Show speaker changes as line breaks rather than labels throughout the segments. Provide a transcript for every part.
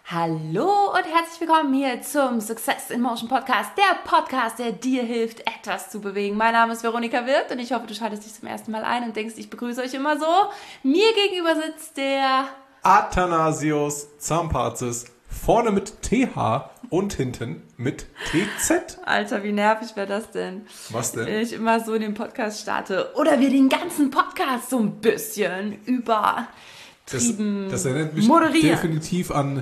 Hallo und herzlich willkommen hier zum Success in Motion Podcast, der Podcast, der dir hilft, etwas zu bewegen. Mein Name ist Veronika Wirth und ich hoffe, du schaltest dich zum ersten Mal ein und denkst, ich begrüße euch immer so. Mir gegenüber sitzt der
Athanasios Zampazis, vorne mit TH und hinten mit TZ.
Alter, wie nervig wäre das denn?
Was denn?
Wenn ich immer so den Podcast starte oder wir den ganzen Podcast so ein bisschen übertrieben
Das erinnert mich
moderieren.
definitiv an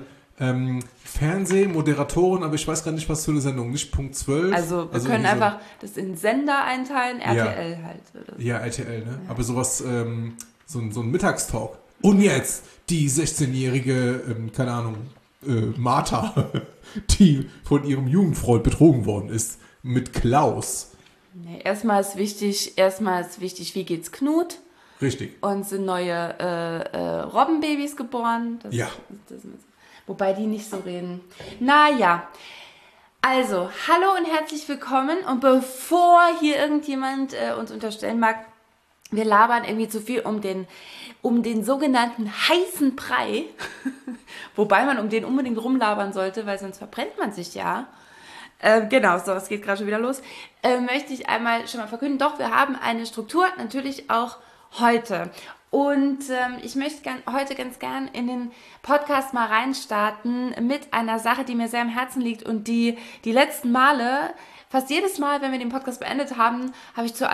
Fernsehmoderatoren, aber ich weiß gar nicht, was für eine Sendung. Nicht Punkt 12.
Also wir können einfach das in Sender einteilen, RTL halt. Oder so.
Ja, RTL, ne? Ja. Aber sowas, so ein Mittagstalk. Und jetzt die 16-jährige, keine Ahnung, Martha, die von ihrem Jugendfreund betrogen worden ist, mit Klaus.
Nee, erstmal ist wichtig, wie geht's Knut?
Richtig.
Und sind neue Robbenbabys geboren.
Ja.
Wobei die nicht so reden. Naja, also, hallo und herzlich willkommen. Und bevor hier irgendjemand uns unterstellen mag, wir labern irgendwie zu viel um den sogenannten heißen Brei, wobei man um den unbedingt rumlabern sollte, weil sonst verbrennt man sich ja. Genau, so, es geht gerade schon wieder los. Möchte ich einmal schon mal verkünden, doch, wir haben eine Struktur, natürlich auch heute. Und ich möchte heute ganz gern in den Podcast mal reinstarten mit einer Sache, die mir sehr am Herzen liegt und die letzten Male, fast jedes Mal, wenn wir den Podcast beendet haben, habe ich zu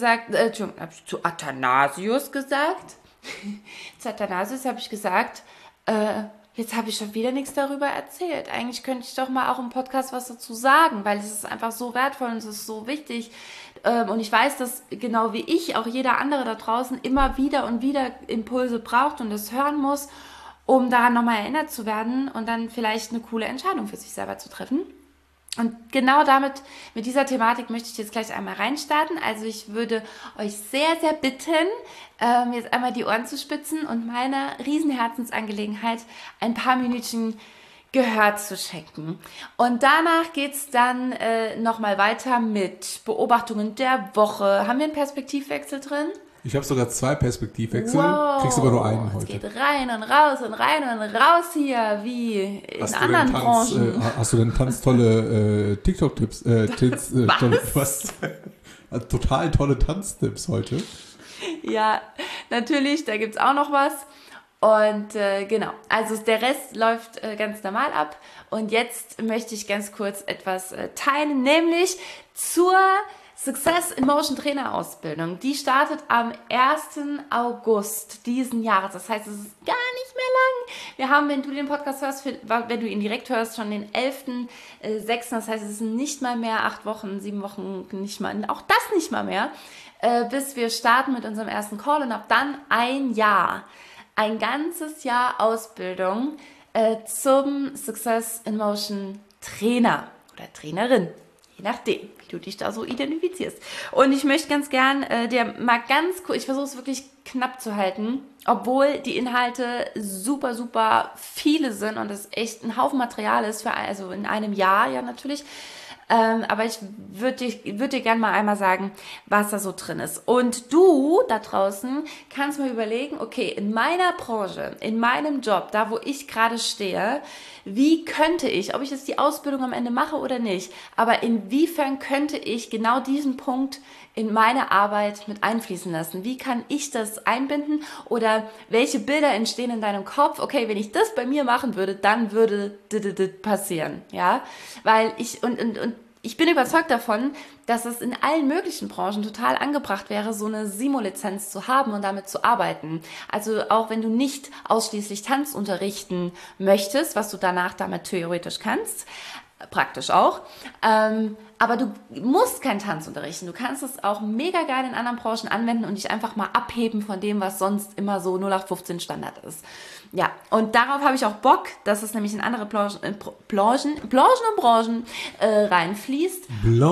zu Athanasius gesagt. Zu Athanasius habe ich gesagt, jetzt habe ich schon wieder nichts darüber erzählt. Eigentlich könnte ich doch mal auch im Podcast was dazu sagen, weil es ist einfach so wertvoll und es ist so wichtig. Und ich weiß, dass genau wie ich, auch jeder andere da draußen immer wieder und wieder Impulse braucht und das hören muss, um daran nochmal erinnert zu werden und dann vielleicht eine coole Entscheidung für sich selber zu treffen. Und genau mit dieser Thematik möchte ich jetzt gleich einmal reinstarten. Also ich würde euch sehr, sehr bitten, jetzt einmal die Ohren zu spitzen und meiner Riesenherzensangelegenheit ein paar Minütchen Gehör zu schenken. Und danach geht es dann nochmal weiter mit Beobachtungen der Woche. Haben wir einen Perspektivwechsel drin?
Ich habe sogar 2 Perspektivwechsel,
wow.
Kriegst aber nur einen heute.
Es geht rein und raus hier, wie in anderen Branchen.
Hast du denn tanztolle TikTok-Tipps? Was? Total tolle Tanztipps heute.
Ja, natürlich, da gibt es auch noch was. Und genau, also der Rest läuft ganz normal ab. Und jetzt möchte ich ganz kurz etwas teilen, nämlich zur Success in Motion Trainer Ausbildung. Die startet am 1. August diesen Jahres. Das heißt, es ist gar nicht mehr lang. Wir haben, wenn du den Podcast hörst, wenn du ihn direkt hörst, schon den 11.06. Das heißt, es sind nicht mal mehr 8 Wochen, 7 Wochen, nicht mal, auch das nicht mal mehr, bis wir starten mit unserem ersten Call und ab dann ein ganzes Jahr Ausbildung zum Success in Motion Trainer oder Trainerin. Je nachdem, wie du dich da so identifizierst. Und ich möchte ganz gern dir mal ganz kurz, ich versuche es wirklich knapp zu halten, obwohl die Inhalte super, super viele sind und es echt ein Haufen Material ist, also in einem Jahr ja natürlich. Aber ich würde dir gerne mal einmal sagen, was da so drin ist. Und du da draußen kannst mir überlegen, okay, in meiner Branche, in meinem Job, da wo ich gerade stehe, wie könnte ich, ob ich jetzt die Ausbildung am Ende mache oder nicht, aber inwiefern könnte ich genau diesen Punkt in meine Arbeit mit einfließen lassen? Wie kann ich das einbinden oder welche Bilder entstehen in deinem Kopf? Okay, wenn ich das bei mir machen würde, dann würde das passieren, ja? Weil ich bin überzeugt davon, dass es in allen möglichen Branchen total angebracht wäre, so eine Simo-Lizenz zu haben und damit zu arbeiten. Also auch wenn du nicht ausschließlich Tanz unterrichten möchtest, was du danach damit theoretisch kannst, praktisch auch, aber du musst keinen Tanz unterrichten. Du kannst es auch mega geil in anderen Branchen anwenden und dich einfach mal abheben von dem, was sonst immer so 0815 Standard ist. Ja, und darauf habe ich auch Bock, dass es nämlich in andere Branchen reinfließt.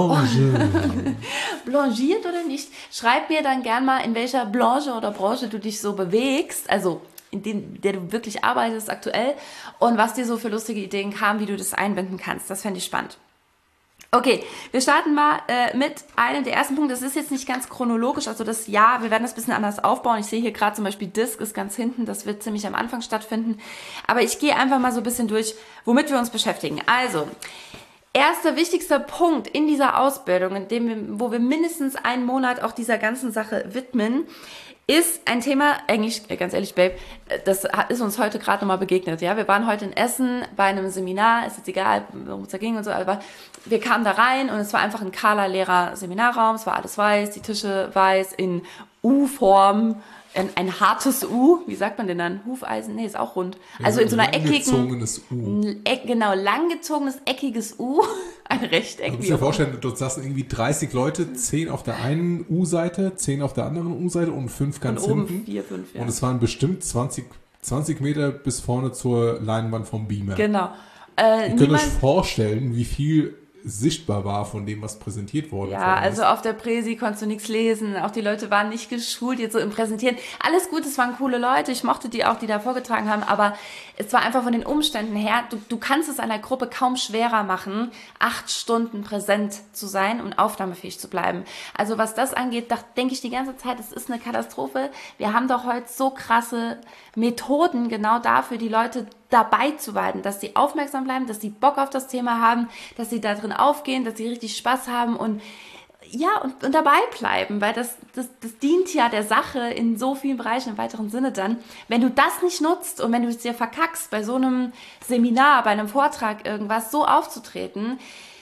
Blanchiert oder nicht? Schreib mir dann gern mal, in welcher Branche oder Branche du dich so bewegst, also in der du wirklich arbeitest aktuell und was dir so für lustige Ideen kamen, wie du das einbinden kannst. Das fände ich spannend. Okay, wir starten mal mit einem der ersten Punkte. Das ist jetzt nicht ganz chronologisch, also wir werden das ein bisschen anders aufbauen. Ich sehe hier gerade zum Beispiel Disc ist ganz hinten, das wird ziemlich am Anfang stattfinden. Aber ich gehe einfach mal so ein bisschen durch, womit wir uns beschäftigen. Also, erster wichtigster Punkt in dieser Ausbildung, wo wir mindestens einen Monat auch dieser ganzen Sache widmen, ist ein Thema, eigentlich, ganz ehrlich, Babe, das ist uns heute gerade nochmal begegnet, ja. Wir waren heute in Essen bei einem Seminar, ist jetzt egal, worum es da ging und so, aber wir kamen da rein und es war einfach ein kahler, leerer Seminarraum, es war alles weiß, die Tische weiß, in U-Form, ein hartes U, wie sagt man denn dann? Hufeisen? Nee, ist auch rund. Also in so einer
langgezogenes U.
Genau, langgezogenes, eckiges U. Ein Rechteck.
Du musst dir vorstellen, du saßen irgendwie 30 Leute, 10 auf der einen U-Seite, 10 auf der anderen U-Seite und 5 ganz
und
hinten.
Oben 4, 5, ja.
Und es waren bestimmt 20 Meter bis vorne zur Leinwand vom Beamer.
Genau.
Ihr könnt euch vorstellen, wie viel sichtbar war von dem, was präsentiert wurde.
Ja, also auf der Präsi konntest du nichts lesen, auch die Leute waren nicht geschult jetzt so im Präsentieren. Alles gut, es waren coole Leute, ich mochte die auch, die da vorgetragen haben, aber es war einfach von den Umständen her, du kannst es einer Gruppe kaum schwerer machen, 8 Stunden präsent zu sein und aufnahmefähig zu bleiben. Also was das angeht, da denke ich die ganze Zeit, es ist eine Katastrophe. Wir haben doch heute so krasse Methoden genau dafür, die Leute dabei zu behalten, dass sie aufmerksam bleiben, dass sie Bock auf das Thema haben, dass sie da drin aufgehen, dass sie richtig Spaß haben und ja, und dabei bleiben, weil das dient ja der Sache in so vielen Bereichen im weiteren Sinne dann. Wenn du das nicht nutzt und wenn du es dir verkackst, bei so einem Seminar, bei einem Vortrag irgendwas so aufzutreten,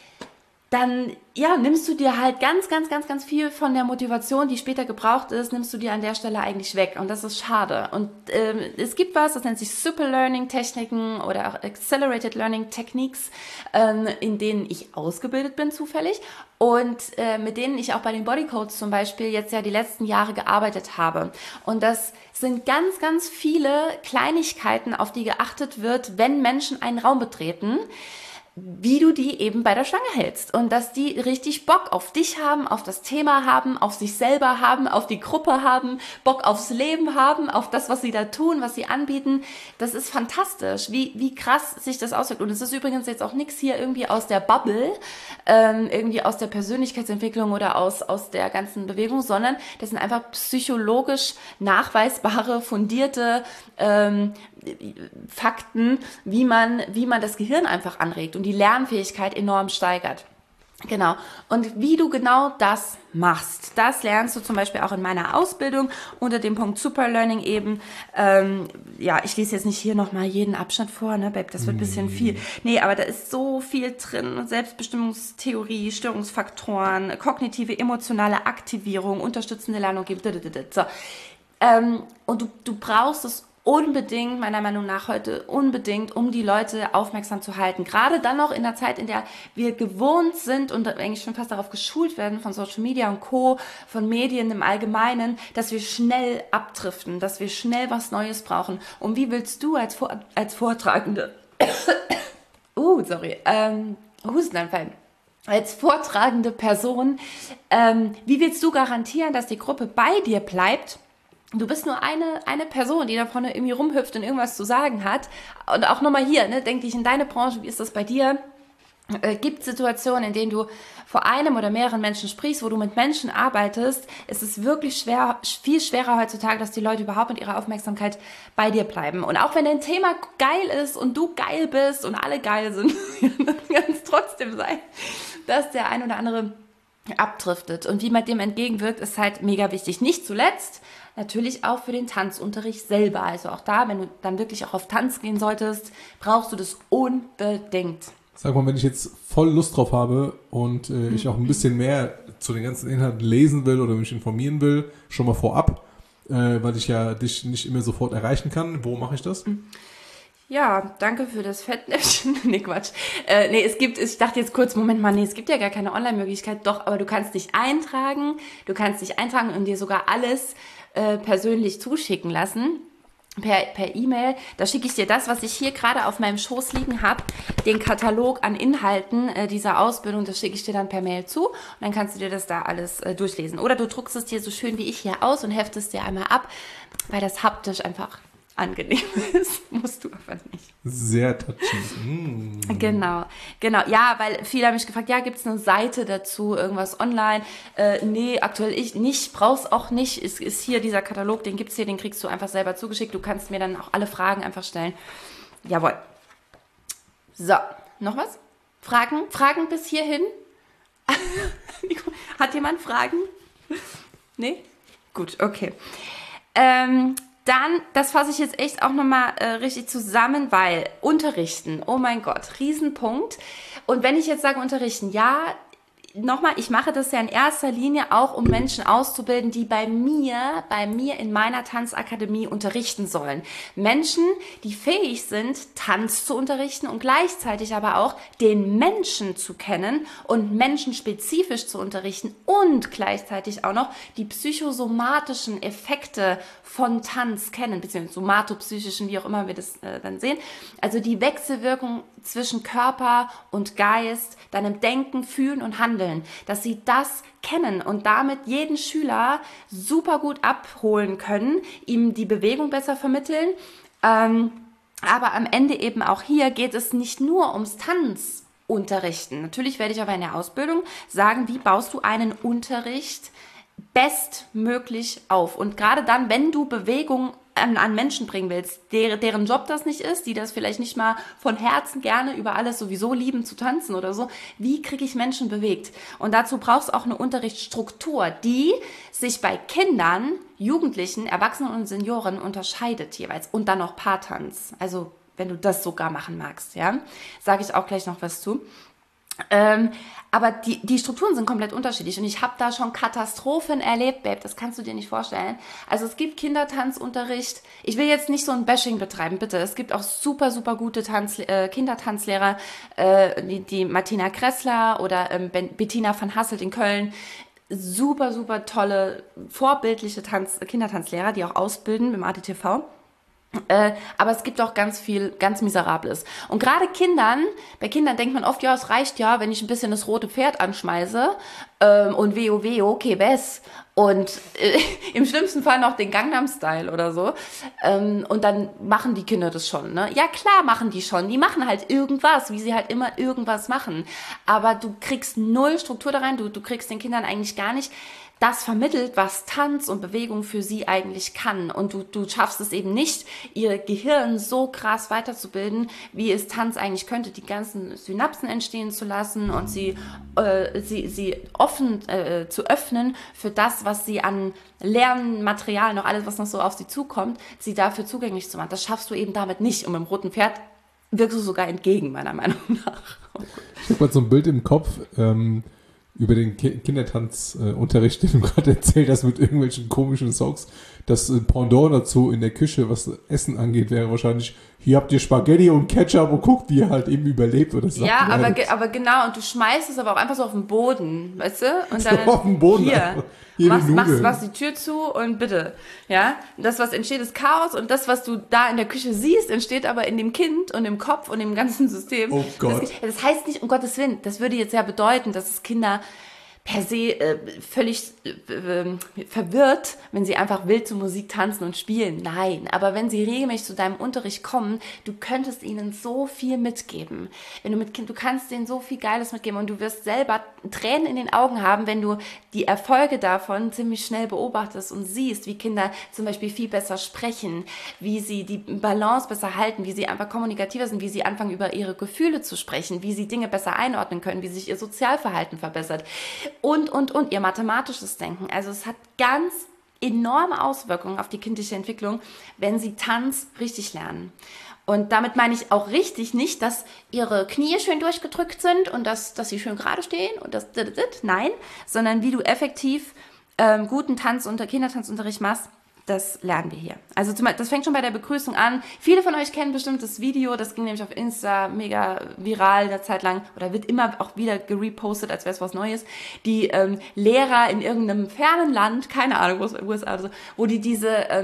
dann ja, nimmst du dir halt ganz, ganz, ganz, ganz viel von der Motivation, die später gebraucht ist, nimmst du dir an der Stelle eigentlich weg. Und das ist schade. Und es gibt was, das nennt sich Super Learning Techniken oder auch Accelerated Learning Techniques, in denen ich ausgebildet bin zufällig und mit denen ich auch bei den Bodycodes zum Beispiel jetzt ja die letzten Jahre gearbeitet habe. Und das sind ganz, ganz viele Kleinigkeiten, auf die geachtet wird, wenn Menschen einen Raum betreten, wie du die eben bei der Stange hältst und dass die richtig Bock auf dich haben, auf das Thema haben, auf sich selber haben, auf die Gruppe haben, Bock aufs Leben haben, auf das, was sie da tun, was sie anbieten. Das ist fantastisch, wie krass sich das auswirkt. Und es ist übrigens jetzt auch nichts hier irgendwie aus der Bubble, irgendwie aus der Persönlichkeitsentwicklung oder aus der ganzen Bewegung, sondern das sind einfach psychologisch nachweisbare, fundierte Fakten, wie man das Gehirn einfach anregt und die Lernfähigkeit enorm steigert. Genau. Und wie du genau das machst, das lernst du zum Beispiel auch in meiner Ausbildung unter dem Punkt Super Learning eben. Ja, ich lese jetzt nicht hier nochmal jeden Abschnitt vor, ne, Babe, das wird ein bisschen viel. Nee, aber da ist so viel drin. Selbstbestimmungstheorie, Störungsfaktoren, kognitive, emotionale Aktivierung, unterstützende Lernung. So. Und du brauchst es unbedingt, meiner Meinung nach heute unbedingt, um die Leute aufmerksam zu halten. Gerade dann noch in der Zeit, in der wir gewohnt sind und eigentlich schon fast darauf geschult werden von Social Media und Co., von Medien im Allgemeinen, dass wir schnell abdriften, dass wir schnell was Neues brauchen. Und wie willst du als Vortragende Hustenanfall. Als vortragende Person, wie willst du garantieren, dass die Gruppe bei dir bleibt? Du bist nur eine Person, die da vorne irgendwie rumhüpft und irgendwas zu sagen hat. Und auch nochmal hier, ne, denk dich in deine Branche, wie ist das bei dir? Gibt Situationen, in denen du vor einem oder mehreren Menschen sprichst, wo du mit Menschen arbeitest. Es ist wirklich viel schwerer heutzutage, dass die Leute überhaupt mit ihrer Aufmerksamkeit bei dir bleiben. Und auch wenn dein Thema geil ist und du geil bist und alle geil sind, kann es trotzdem sein, dass der ein oder andere abdriftet. Und wie man dem entgegenwirkt, ist halt mega wichtig. Nicht zuletzt natürlich auch für den Tanzunterricht selber. Also auch da, wenn du dann wirklich auch auf Tanz gehen solltest, brauchst du das unbedingt.
Sag mal, wenn ich jetzt voll Lust drauf habe und ich auch ein bisschen mehr zu den ganzen Inhalten lesen will oder mich informieren will, schon mal vorab, weil ich ja dich nicht immer sofort erreichen kann. Wo mache ich das?
Ja, danke für das Fettnäpfchen. Nee, Quatsch. Ich dachte jetzt kurz, Moment mal, es gibt ja gar keine Online-Möglichkeit. Doch, aber du kannst dich eintragen und dir sogar alles persönlich zuschicken lassen. Per E-Mail, da schicke ich dir das, was ich hier gerade auf meinem Schoß liegen habe, den Katalog an Inhalten dieser Ausbildung, das schicke ich dir dann per Mail zu und dann kannst du dir das da alles durchlesen. Oder du druckst es dir so schön wie ich hier aus und heftest dir einmal ab, weil das haptisch einfach angenehm ist. Musst du aber nicht.
Sehr touchy.
Genau. Ja, weil viele haben mich gefragt, ja, gibt es eine Seite dazu, irgendwas online? Nee, aktuell ich nicht, brauch's auch nicht. Ist hier dieser Katalog, den gibt's hier, den kriegst du einfach selber zugeschickt. Du kannst mir dann auch alle Fragen einfach stellen. Jawohl. So, noch was? Fragen? Fragen bis hierhin? Hat jemand Fragen? Nee? Gut, okay. Dann, das fasse ich jetzt echt auch nochmal richtig zusammen, weil Unterrichten, oh mein Gott, Riesenpunkt. Und wenn ich jetzt sage Unterrichten, ja, nochmal, ich mache das ja in erster Linie auch, um Menschen auszubilden, die bei mir in meiner Tanzakademie unterrichten sollen. Menschen, die fähig sind, Tanz zu unterrichten und gleichzeitig aber auch den Menschen zu kennen und menschenspezifisch zu unterrichten und gleichzeitig auch noch die psychosomatischen Effekte von Tanz kennen, beziehungsweise somatopsychischen, wie auch immer wir das dann sehen. Also die Wechselwirkung zwischen Körper und Geist, deinem Denken, Fühlen und Handeln, dass sie das kennen und damit jeden Schüler super gut abholen können, ihm die Bewegung besser vermitteln. Aber am Ende eben auch hier geht es nicht nur ums Tanzunterrichten. Natürlich werde ich aber in der Ausbildung sagen, wie baust du einen Unterricht bestmöglich auf. Und gerade dann, wenn du Bewegung an Menschen bringen willst, deren Job das nicht ist, die das vielleicht nicht mal von Herzen gerne über alles sowieso lieben zu tanzen oder so, wie kriege ich Menschen bewegt? Und dazu brauchst du auch eine Unterrichtsstruktur, die sich bei Kindern, Jugendlichen, Erwachsenen und Senioren unterscheidet jeweils. Und dann noch Paartanz. Also wenn du das sogar machen magst, ja, sage ich auch gleich noch was zu. Aber die Strukturen sind komplett unterschiedlich und ich habe da schon Katastrophen erlebt, Babe, das kannst du dir nicht vorstellen. Also es gibt Kindertanzunterricht, ich will jetzt nicht so ein Bashing betreiben, bitte. Es gibt auch super, super gute Kindertanzlehrer, die Martina Kressler oder Bettina van Hasselt in Köln. Super, super tolle, vorbildliche Kindertanzlehrer, die auch ausbilden beim ADTV. Aber es gibt auch ganz viel, ganz Miserables. Und gerade bei Kindern denkt man oft, ja, es reicht ja, wenn ich ein bisschen das rote Pferd anschmeiße und WoW, okay, best. Und im schlimmsten Fall noch den Gangnam-Style oder so. Und dann machen die Kinder das schon, ne? Ja, klar machen die schon. Die machen halt irgendwas, wie sie halt immer irgendwas machen. Aber du kriegst null Struktur da rein. Du kriegst den Kindern eigentlich gar nicht das vermittelt, was Tanz und Bewegung für sie eigentlich kann. Und du schaffst es eben nicht, ihr Gehirn so krass weiterzubilden, wie es Tanz eigentlich könnte, die ganzen Synapsen entstehen zu lassen und sie offen zu öffnen für das, was sie an Lernmaterial, noch alles, was noch so auf sie zukommt, sie dafür zugänglich zu machen. Das schaffst du eben damit nicht. Und mit dem roten Pferd wirkst du sogar entgegen, meiner Meinung nach.
Ich habe gerade so ein Bild im Kopf, über den Kindertanzunterricht, den du gerade erzählt hast, mit irgendwelchen komischen Songs. Das Pendant dazu in der Küche, was Essen angeht, wäre wahrscheinlich, hier habt ihr Spaghetti und Ketchup und guckt, wie ihr halt eben überlebt. Oder so.
Ja, aber genau, und du schmeißt es aber auch einfach so auf den Boden, weißt du? Und dann
auf den Boden.
Hier machst die Tür zu und bitte, ja? Das, was entsteht, ist Chaos und das, was du da in der Küche siehst, entsteht aber in dem Kind und im Kopf und im ganzen System.
Oh Gott.
Das heißt nicht, um Gottes Willen, das würde jetzt ja bedeuten, dass es Kinder per se völlig verwirrt, wenn sie einfach wild zur Musik tanzen und spielen. Nein, aber wenn sie regelmäßig zu deinem Unterricht kommen, du könntest ihnen so viel mitgeben. Du kannst denen so viel Geiles mitgeben und du wirst selber Tränen in den Augen haben, wenn du die Erfolge davon ziemlich schnell beobachtest und siehst, wie Kinder zum Beispiel viel besser sprechen, wie sie die Balance besser halten, wie sie einfach kommunikativer sind, wie sie anfangen, über ihre Gefühle zu sprechen, wie sie Dinge besser einordnen können, wie sich ihr Sozialverhalten verbessert. Und ihr mathematisches Denken. Also es hat ganz enorme Auswirkungen auf die kindliche Entwicklung, wenn sie Tanz richtig lernen. Und damit meine ich auch richtig nicht, dass ihre Knie schön durchgedrückt sind und dass sie schön gerade stehen und nein, sondern wie du effektiv guten Kindertanzunterricht machst. Das lernen wir hier. Also das fängt schon bei der Begrüßung an. Viele von euch kennen bestimmt das Video, das ging nämlich auf Insta mega viral eine Zeit lang oder wird immer auch wieder gerepostet, als wäre es was Neues. Die Lehrer in irgendeinem fernen Land, keine Ahnung, wo es USA oder so, wo die diese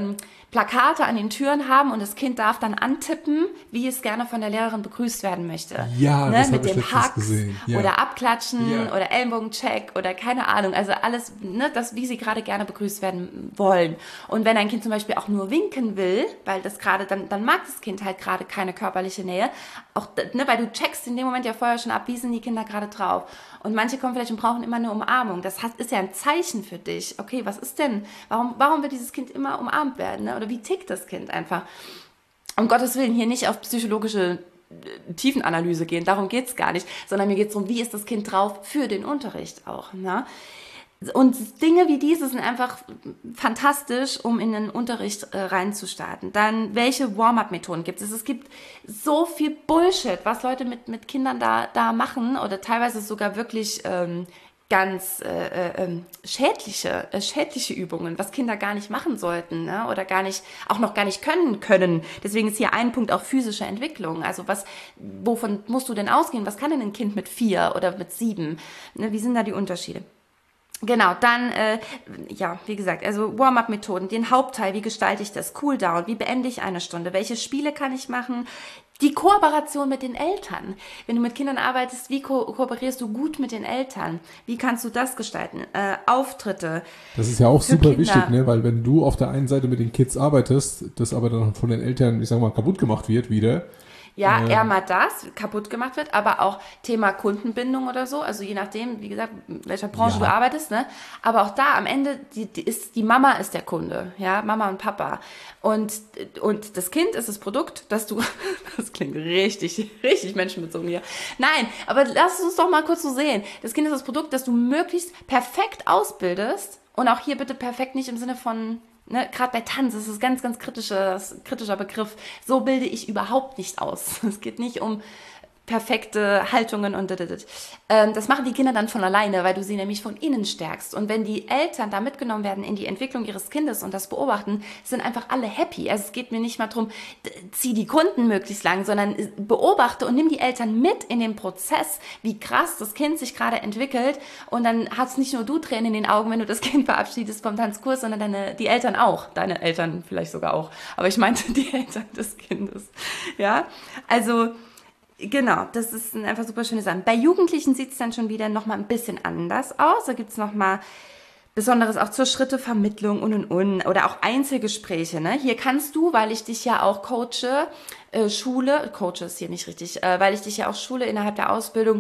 Plakate an den Türen haben und das Kind darf dann antippen, wie es gerne von der Lehrerin begrüßt werden möchte.
Ja, das
mit
habe ich
dem
letztens
Hacks
gesehen. Ja.
oder Abklatschen
Ja.
oder Ellenbogencheck oder keine Ahnung. Also alles, das, wie sie gerade gerne begrüßt werden wollen. Und wenn ein Kind zum Beispiel auch nur winken will, weil das gerade, dann mag das Kind halt gerade keine körperliche Nähe, auch, weil du checkst in dem Moment ja vorher schon ab, wie sind die Kinder gerade drauf. Und manche kommen vielleicht und brauchen immer eine Umarmung. Das ist ja ein Zeichen für dich. Okay, was ist denn? Warum wird dieses Kind immer umarmt werden? Ne? Oder wie tickt das Kind einfach? Um Gottes Willen hier nicht auf psychologische Tiefenanalyse gehen, darum geht's gar nicht, sondern mir geht's darum, wie ist das Kind drauf für den Unterricht auch. Ne? Und Dinge wie diese sind einfach fantastisch, um in den Unterricht reinzustarten. Dann, welche Warm-up-Methoden gibt es? Es gibt so viel Bullshit, was Leute mit Kindern da machen oder teilweise sogar wirklich ganz schädliche Übungen, was Kinder gar nicht machen sollten, ne? Oder auch noch gar nicht können. Deswegen ist hier ein Punkt auch physische Entwicklung. Also wovon musst du denn ausgehen? Was kann denn ein Kind mit 4 oder mit 7? Ne? Wie sind da die Unterschiede? Genau, dann, wie gesagt, also Warm-up-Methoden, den Hauptteil, wie gestalte ich das? Cooldown, wie beende ich eine Stunde? Welche Spiele kann ich machen? Die Kooperation mit den Eltern. Wenn du mit Kindern arbeitest, wie kooperierst du gut mit den Eltern? Wie kannst du das gestalten? Auftritte.
Das ist ja auch super
Kinder.
wichtig, ne? Weil wenn du auf der einen Seite mit den Kids arbeitest, das aber dann von den Eltern, ich sag mal, kaputt gemacht wird wieder.
Ja, eher mal das kaputt gemacht wird, aber auch Thema Kundenbindung oder so, also je nachdem, wie gesagt, in welcher Branche du arbeitest, ne? Aber auch da am Ende, die Mama ist der Kunde, ja, Mama und Papa. Und das Kind ist das Produkt, das klingt richtig, richtig menschenbezogen hier. Nein, aber lass uns doch mal kurz so sehen. Das Kind ist das Produkt, das du möglichst perfekt ausbildest und auch hier bitte perfekt nicht im Sinne von, ne, gerade bei Tanz ist es ganz, ganz kritischer Begriff. So bilde ich überhaupt nicht aus. Es geht nicht um perfekte Haltungen und das machen die Kinder dann von alleine, weil du sie nämlich von innen stärkst. Und wenn die Eltern da mitgenommen werden in die Entwicklung ihres Kindes und das beobachten, sind einfach alle happy. Also es geht mir nicht mal darum, zieh die Kunden möglichst lang, sondern beobachte und nimm die Eltern mit in den Prozess, wie krass das Kind sich gerade entwickelt. Und dann hast nicht nur du Tränen in den Augen, wenn du das Kind verabschiedest vom Tanzkurs, sondern die Eltern auch. Deine Eltern vielleicht sogar auch. Aber ich meinte die Eltern des Kindes. Ja, also genau, das ist einfach super schöne Sachen. Bei Jugendlichen sieht es dann schon wieder nochmal ein bisschen anders aus. Da gibt es nochmal Besonderes auch zur Schrittevermittlung und. Oder auch Einzelgespräche. Ne? Hier kannst du, weil ich dich ja auch coache ist hier nicht richtig, weil ich dich ja auch schule innerhalb der Ausbildung,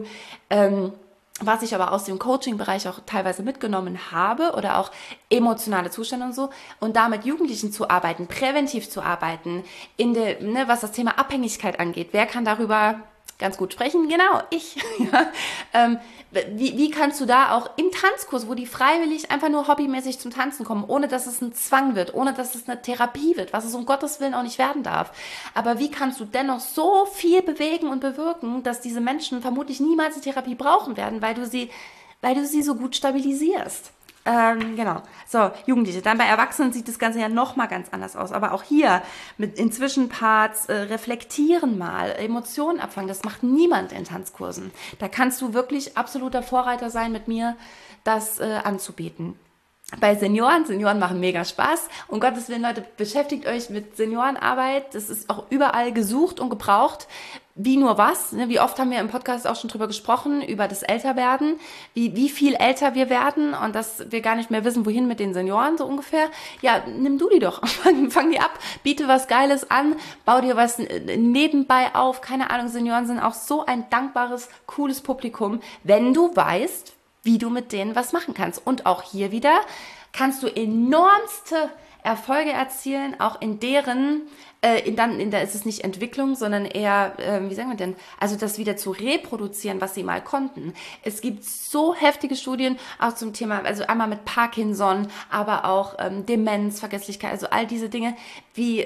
was ich aber aus dem Coaching-Bereich auch teilweise mitgenommen habe oder auch emotionale Zustände und so und da mit Jugendlichen zu arbeiten, präventiv zu arbeiten, was das Thema Abhängigkeit angeht. Wer kann darüber ganz gut sprechen? Genau, ich. Ja. Wie kannst du da auch im Tanzkurs, wo die freiwillig einfach nur hobbymäßig zum Tanzen kommen, ohne dass es ein Zwang wird, ohne dass es eine Therapie wird, was es um Gottes Willen auch nicht werden darf. Aber wie kannst du dennoch so viel bewegen und bewirken, dass diese Menschen vermutlich niemals eine Therapie brauchen werden, weil du sie so gut stabilisierst? Genau. So, Jugendliche. Dann bei Erwachsenen sieht das Ganze ja nochmal ganz anders aus. Aber auch hier mit in Zwischenparts reflektieren mal, Emotionen abfangen. Das macht niemand in Tanzkursen. Da kannst du wirklich absoluter Vorreiter sein mit mir, das anzubieten. Bei Senioren machen mega Spaß. Um Gottes Willen, Leute, beschäftigt euch mit Seniorenarbeit. Das ist auch überall gesucht und gebraucht. Wie nur was. Ne? Wie oft haben wir im Podcast auch schon drüber gesprochen, über das Älterwerden, wie viel älter wir werden und dass wir gar nicht mehr wissen, wohin mit den Senioren so ungefähr. Ja, nimm du die doch. Fang die ab, biete was Geiles an, bau dir was nebenbei auf. Keine Ahnung, Senioren sind auch so ein dankbares, cooles Publikum, wenn du weißt, wie du mit denen was machen kannst. Und auch hier wieder kannst du enormste Erfolge erzielen, auch in deren, da ist es nicht Entwicklung, sondern eher, wie sagen wir denn, also das wieder zu reproduzieren, was sie mal konnten. Es gibt so heftige Studien auch zum Thema, also einmal mit Parkinson, aber auch Demenz, Vergesslichkeit, also all diese Dinge, wie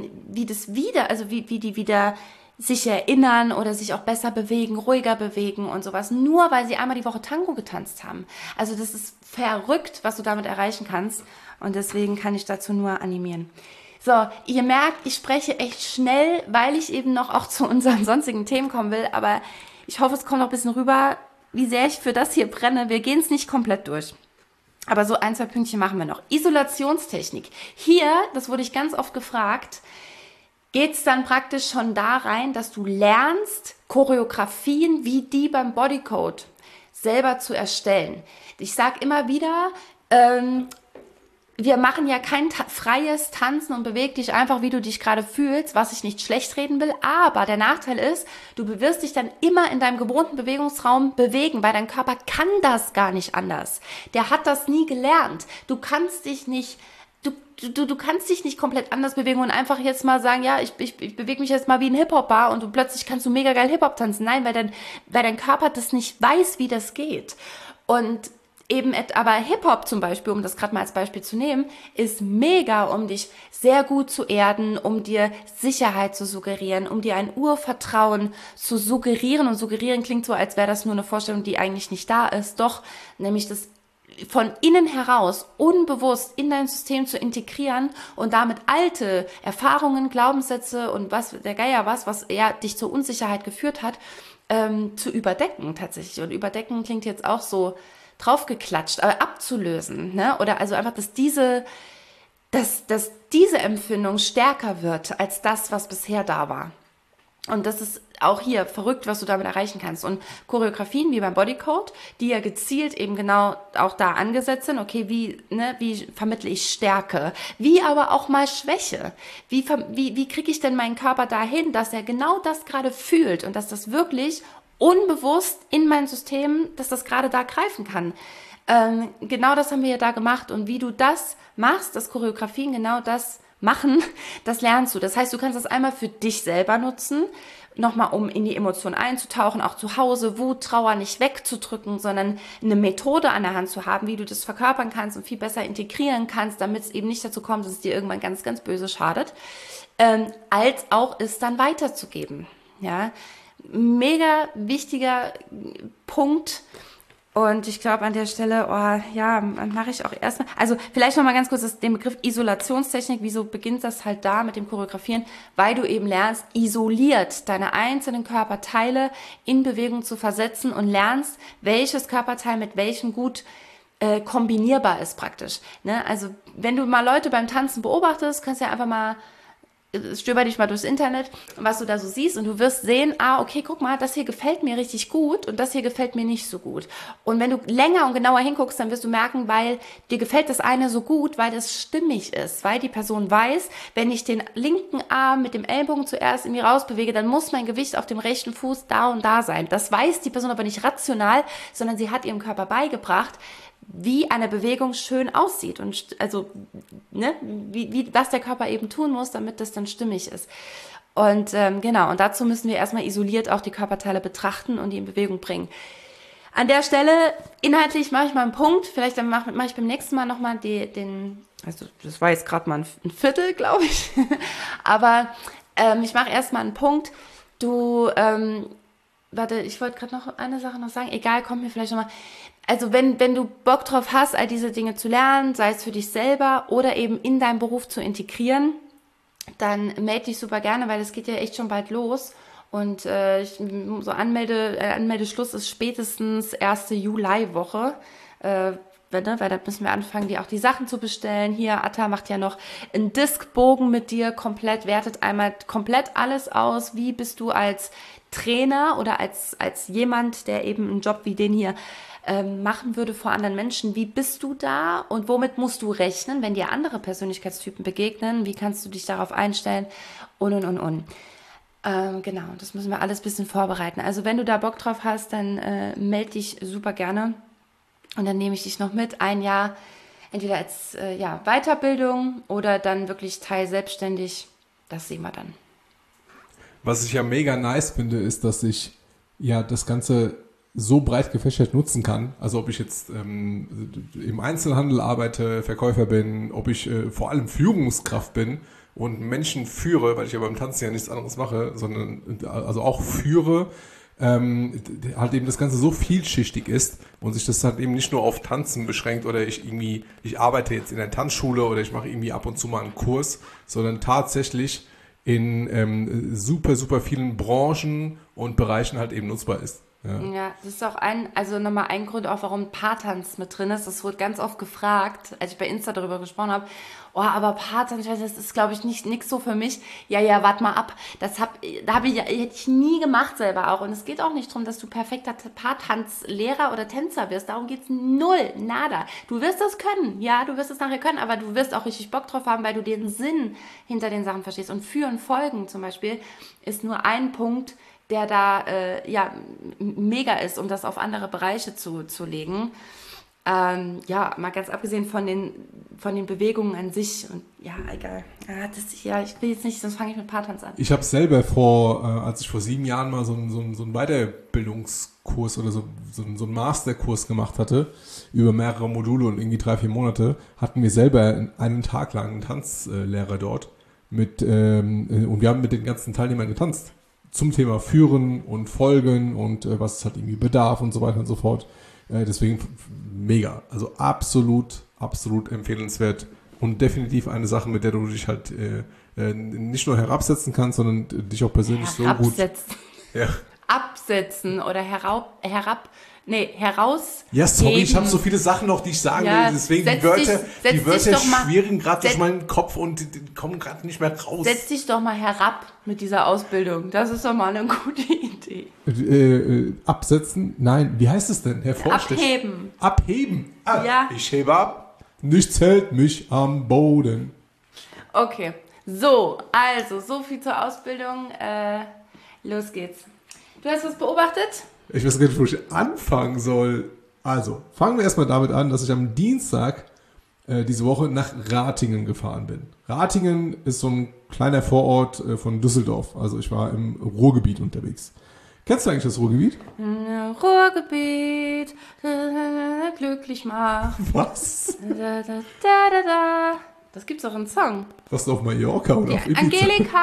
die wieder sich erinnern oder sich auch besser bewegen, ruhiger bewegen und sowas, nur weil sie einmal die Woche Tango getanzt haben. Also das ist verrückt, was du damit erreichen kannst und deswegen kann ich dazu nur animieren. So, ihr merkt, ich spreche echt schnell, weil ich eben noch auch zu unseren sonstigen Themen kommen will, aber ich hoffe, es kommt noch ein bisschen rüber, wie sehr ich für das hier brenne. Wir gehen es nicht komplett durch. Aber so 1, 2 Pünktchen machen wir noch. Isolationstechnik. Hier, das wurde ich ganz oft gefragt, geht es dann praktisch schon da rein, dass du lernst, Choreografien wie die beim Bodycode selber zu erstellen. Ich sage immer wieder, wir machen ja kein freies Tanzen und beweg dich einfach, wie du dich gerade fühlst, was ich nicht schlecht reden will. Aber der Nachteil ist, du wirst dich dann immer in deinem gewohnten Bewegungsraum bewegen, weil dein Körper kann das gar nicht anders. Der hat das nie gelernt. Du kannst dich nicht komplett anders bewegen und einfach jetzt mal sagen, ja, ich bewege mich jetzt mal wie ein Hip-Hopper und plötzlich kannst du mega geil Hip-Hop tanzen. Nein, weil dein Körper das nicht weiß, wie das geht. Und eben, aber Hip-Hop zum Beispiel, um das gerade mal als Beispiel zu nehmen, ist mega, um dich sehr gut zu erden, um dir Sicherheit zu suggerieren, um dir ein Urvertrauen zu suggerieren. Und suggerieren klingt so, als wäre das nur eine Vorstellung, die eigentlich nicht da ist. Doch, nämlich das von innen heraus unbewusst in dein System zu integrieren und damit alte Erfahrungen, Glaubenssätze und was eher dich zur Unsicherheit geführt hat, zu überdecken tatsächlich. Und überdecken klingt jetzt auch so draufgeklatscht, aber abzulösen, ne? Oder also einfach, dass diese Empfindung stärker wird als das, was bisher da war. Und das ist auch hier verrückt, was du damit erreichen kannst. Und Choreografien wie beim Bodycode, die ja gezielt eben genau auch da angesetzt sind, okay, wie vermittle ich Stärke, wie aber auch mal Schwäche, wie kriege ich denn meinen Körper dahin, dass er genau das gerade fühlt und dass das wirklich unbewusst in mein System, dass das gerade da greifen kann. Genau das haben wir ja da gemacht. Und wie du das machst, dass Choreografien genau das machen, das lernst du. Das heißt, du kannst das einmal für dich selber nutzen, nochmal um in die Emotionen einzutauchen, auch zu Hause, Wut, Trauer nicht wegzudrücken, sondern eine Methode an der Hand zu haben, wie du das verkörpern kannst und viel besser integrieren kannst, damit es eben nicht dazu kommt, dass es dir irgendwann ganz, ganz böse schadet, als auch es dann weiterzugeben. Ja, mega wichtiger Punkt. Und ich glaube an der Stelle, mache ich auch erstmal, also vielleicht nochmal ganz kurz den Begriff Isolationstechnik, wieso beginnt das halt da mit dem Choreografieren? Weil du eben lernst, isoliert deine einzelnen Körperteile in Bewegung zu versetzen und lernst, welches Körperteil mit welchem gut kombinierbar ist praktisch. Ne? Also wenn du mal Leute beim Tanzen beobachtest, kannst du ja einfach mal stöber dich mal durchs Internet, was du da so siehst und du wirst sehen, okay, guck mal, das hier gefällt mir richtig gut und das hier gefällt mir nicht so gut. Und wenn du länger und genauer hinguckst, dann wirst du merken, weil dir gefällt das eine so gut, weil das stimmig ist, weil die Person weiß, wenn ich den linken Arm mit dem Ellbogen zuerst in die rausbewege, dann muss mein Gewicht auf dem rechten Fuß da und da sein. Das weiß die Person aber nicht rational, sondern sie hat ihrem Körper beigebracht, wie eine Bewegung schön aussieht und also was der Körper eben tun muss, damit das dann stimmig ist. Und und dazu müssen wir erstmal isoliert auch die Körperteile betrachten und die in Bewegung bringen. An der Stelle, inhaltlich mache ich mal einen Punkt, vielleicht dann mache ich beim nächsten Mal nochmal also das war jetzt gerade mal ein Viertel, glaube ich, aber ich mache erstmal einen Punkt. Ich wollte gerade noch eine Sache noch sagen, egal, kommt mir vielleicht nochmal. Also wenn du Bock drauf hast, all diese Dinge zu lernen, sei es für dich selber oder eben in deinen Beruf zu integrieren, dann melde dich super gerne, weil es geht ja echt schon bald los. Und Anmeldeschluss ist spätestens 1. Juliwoche. Weil da müssen wir anfangen, auch die Sachen zu bestellen. Hier, Atta macht ja noch einen Diskbogen mit dir komplett, wertet einmal komplett alles aus. Wie bist du als Trainer oder als jemand, der eben einen Job wie den hier machen würde vor anderen Menschen? Wie bist du da und womit musst du rechnen, wenn dir andere Persönlichkeitstypen begegnen? Wie kannst du dich darauf einstellen? Und. Genau, das müssen wir alles ein bisschen vorbereiten. Also wenn du da Bock drauf hast, dann melde dich super gerne. Und dann nehme ich dich noch mit, ein Jahr, entweder als Weiterbildung oder dann wirklich teilselbstständig. Das sehen wir dann.
Was ich ja mega nice finde, ist, dass ich ja das Ganze so breit gefächert nutzen kann. Also ob ich jetzt im Einzelhandel arbeite, Verkäufer bin, ob ich vor allem Führungskraft bin und Menschen führe, weil ich ja beim Tanzen ja nichts anderes mache, sondern also auch führe, halt eben das Ganze so vielschichtig ist und sich das halt eben nicht nur auf Tanzen beschränkt oder ich arbeite jetzt in der Tanzschule oder ich mache irgendwie ab und zu mal einen Kurs, sondern tatsächlich in super, super vielen Branchen und Bereichen halt eben nutzbar ist.
Ja, das ist auch nochmal ein Grund auch, warum Paartanz mit drin ist. Das wurde ganz oft gefragt, als ich bei Insta darüber gesprochen habe. Oh, aber Paartanz, ich weiß, das ist, glaube ich, nix so für mich. Ja, warte mal ab. Hätte ich nie gemacht selber auch. Und es geht auch nicht darum, dass du perfekter Paartanzlehrer oder Tänzer wirst. Darum geht's null, nada. Du wirst das können. Ja, du wirst es nachher können, aber du wirst auch richtig Bock drauf haben, weil du den Sinn hinter den Sachen verstehst. Und Führen, Folgen zum Beispiel ist nur ein Punkt, der da mega ist, um das auf andere Bereiche zu legen. Mal ganz abgesehen von den Bewegungen an sich. Und ja, egal. Ich will jetzt nicht, sonst fange ich mit Paartanz an.
Ich habe selber als ich vor 7 Jahren mal so einen Weiterbildungskurs oder so einen Masterkurs gemacht hatte, über mehrere Module und irgendwie 3-4 Monate, hatten wir selber einen Tag lang einen Tanzlehrer dort und wir haben mit den ganzen Teilnehmern getanzt. Zum Thema Führen und Folgen und was es halt irgendwie bedarf und so weiter und so fort. Deswegen mega. Also absolut empfehlenswert und definitiv eine Sache, mit der du dich halt nicht nur herabsetzen kannst, sondern dich auch persönlich so gut...
Absetzen oder heraus...
Ja, sorry, ich habe so viele Sachen noch, die ich sagen will, deswegen die Wörter schwirren gerade durch meinen Kopf und die kommen gerade nicht mehr raus.
Setz dich doch mal herab mit dieser Ausbildung. Das ist doch mal eine gute Idee.
Absetzen? Nein, wie heißt es denn?
Abheben.
Abheben?
Ja.
Ich hebe ab. Nichts hält mich am Boden.
Okay, so viel zur Ausbildung. Los geht's. Du hast was beobachtet?
Ich weiß gar nicht, wo ich anfangen soll. Also, fangen wir erstmal damit an, dass ich am Dienstag diese Woche nach Ratingen gefahren bin. Ratingen ist so ein kleiner Vorort von Düsseldorf. Also ich war im Ruhrgebiet unterwegs. Kennst du eigentlich das Ruhrgebiet?
Ruhrgebiet, glücklich macht.
Was?
Das gibt's auch im Song.
Was auf Mallorca oder auf Ibiza?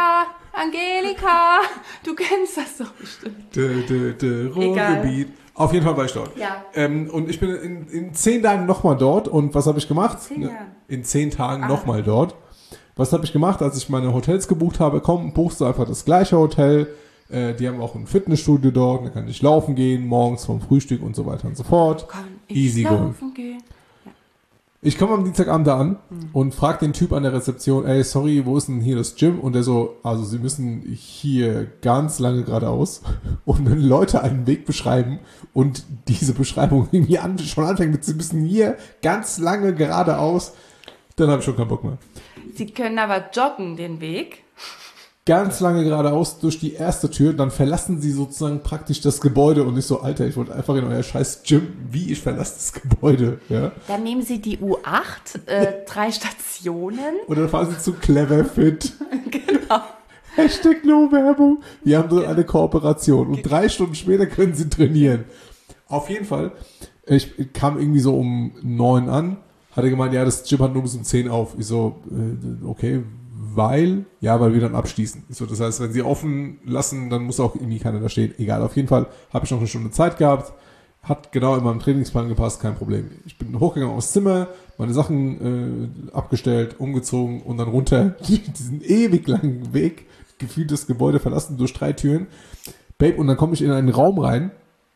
Angelika, du kennst das doch bestimmt.
Ruhrgebiet. Egal. Auf jeden Fall war ich dort.
Ja.
Und ich bin in 10 Tagen nochmal dort. Und was habe ich gemacht? In 10 Tagen nochmal dort. Was habe ich gemacht, als ich meine Hotels gebucht habe? Komm, buchst du einfach das gleiche Hotel. Die haben auch ein Fitnessstudio dort. Da kann ich laufen gehen, morgens vom Frühstück und so weiter und so fort. Easy
laufen gehen.
Ich komme am Dienstagabend da an und frage den Typ an der Rezeption, ey, sorry, wo ist denn hier das Gym? Und der so, also Sie müssen hier ganz lange geradeaus und wenn Leute einen Weg beschreiben und diese Beschreibung irgendwie schon anfängt mit, Sie müssen hier ganz lange geradeaus, dann habe ich schon keinen Bock mehr.
Sie können aber joggen den Weg.
Ganz lange geradeaus durch die erste Tür, dann verlassen sie sozusagen praktisch das Gebäude und nicht so, Alter, ich wollte einfach in euer scheiß Gym, wie ich verlasse das Gebäude, ja.
Dann nehmen sie die U8, 3 Stationen.
Oder dann fahren sie zu Clever Fit.
Genau.
Hashtag No Werbung. Wir haben so eine Kooperation und 3 Stunden später können sie trainieren. Auf jeden Fall, ich kam irgendwie so um 9 an, hatte gemeint, ja, das Gym hat nur bis um 10 auf. Ich so, okay, weil wir dann abschließen. So, das heißt, wenn sie offen lassen, dann muss auch irgendwie keiner da stehen. Egal, auf jeden Fall habe ich noch eine Stunde Zeit gehabt. Hat genau in meinem Trainingsplan gepasst, kein Problem. Ich bin hochgegangen aufs Zimmer, meine Sachen abgestellt, umgezogen und dann runter diesen ewig langen Weg, gefühlt das Gebäude verlassen durch 3 Türen. Babe, und dann komme ich in einen Raum rein,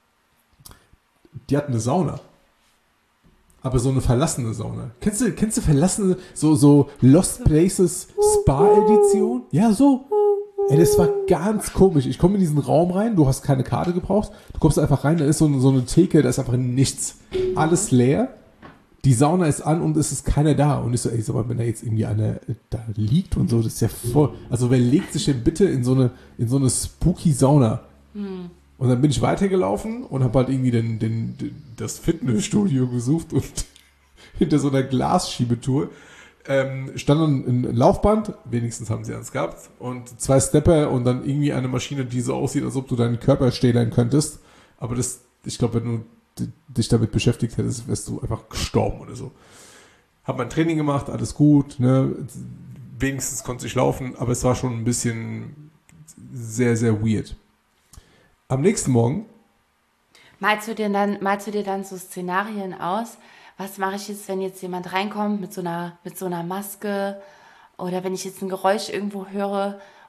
die hat eine Sauna. Aber so eine verlassene Sauna. Kennst du verlassene, so Lost Places Spa-Edition? Ja, so. Ey, das war ganz komisch. Ich komme in diesen Raum rein, du hast keine Karte gebraucht, du kommst einfach rein, da ist so eine Theke, da ist einfach nichts. Alles leer. Die Sauna ist an und es ist keiner da. Und ich so, ey, sag mal, wenn da jetzt irgendwie einer da liegt und so, das ist ja voll. Also wer legt sich denn bitte in so eine spooky Sauna? Und dann bin ich weitergelaufen und habe halt irgendwie das Fitnessstudio gesucht und hinter so einer Glasschiebetour stand dann ein Laufband, wenigstens haben sie eins gehabt, und 2 Stepper und dann irgendwie eine Maschine, die so aussieht, als ob du deinen Körper stählern könntest. Aber ich glaube, wenn du dich damit beschäftigt hättest, wärst du einfach gestorben oder so. Hab mein Training gemacht, alles gut, ne? Wenigstens konnte ich laufen, aber es war schon ein bisschen sehr, sehr weird. Am nächsten Morgen.
Malst du dir dann so Szenarien aus? Was mache ich jetzt, wenn jetzt jemand reinkommt mit so einer Maske? Oder wenn ich jetzt ein Geräusch irgendwo höre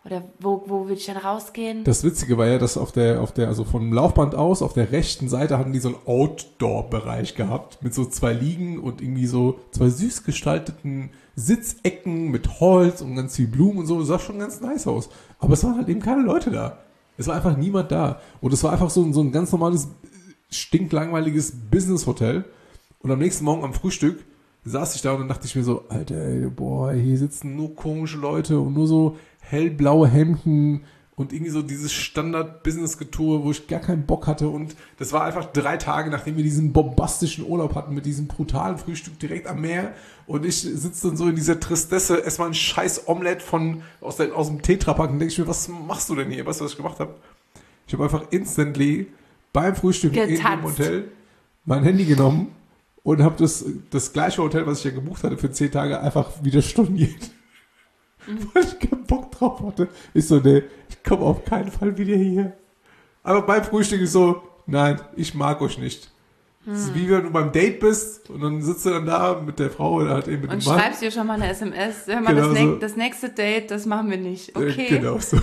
Oder wo würde ich dann rausgehen?
Das Witzige war ja, dass also vom Laufband aus, auf der rechten Seite hatten die so einen Outdoor-Bereich gehabt, mit so 2 Liegen und irgendwie so 2 süß gestalteten Sitzecken mit Holz und ganz viel Blumen und so. Das sah schon ganz nice aus. Aber es waren halt eben keine Leute da. Es war einfach niemand da. Und es war einfach so ein ganz normales, stinklangweiliges Business-Hotel. Und am nächsten Morgen am Frühstück saß ich da und dann dachte ich mir so, Alter, ey, boah, hier sitzen nur komische Leute und nur so hellblaue Hemden und irgendwie so dieses Standard-Business-Getue, wo ich gar keinen Bock hatte. Und das war einfach 3 Tage, nachdem wir diesen bombastischen Urlaub hatten, mit diesem brutalen Frühstück direkt am Meer. Und ich sitze dann so in dieser Tristesse, esse mal ein scheiß Omelett aus dem Tetrapack und denke ich mir, was machst du denn hier? Weißt du, was ich gemacht habe? Ich habe einfach instantly beim Frühstück in dem Hotel mein Handy genommen und habe das gleiche Hotel, was ich ja gebucht hatte für 10 Tage, einfach wieder storniert. Weil ich keinen Bock drauf hatte. Ich so, nee, ich komme auf keinen Fall wieder hier. Aber beim Frühstück ist so, nein, ich mag euch nicht. Das ist wie wenn du beim Date bist und dann sitzt du dann da mit der Frau oder halt eben mit dem Mann.
Und schreibst dir schon mal eine SMS. Hör mal,
Genau
das nächste Date, das machen wir nicht. Okay.
Genau so.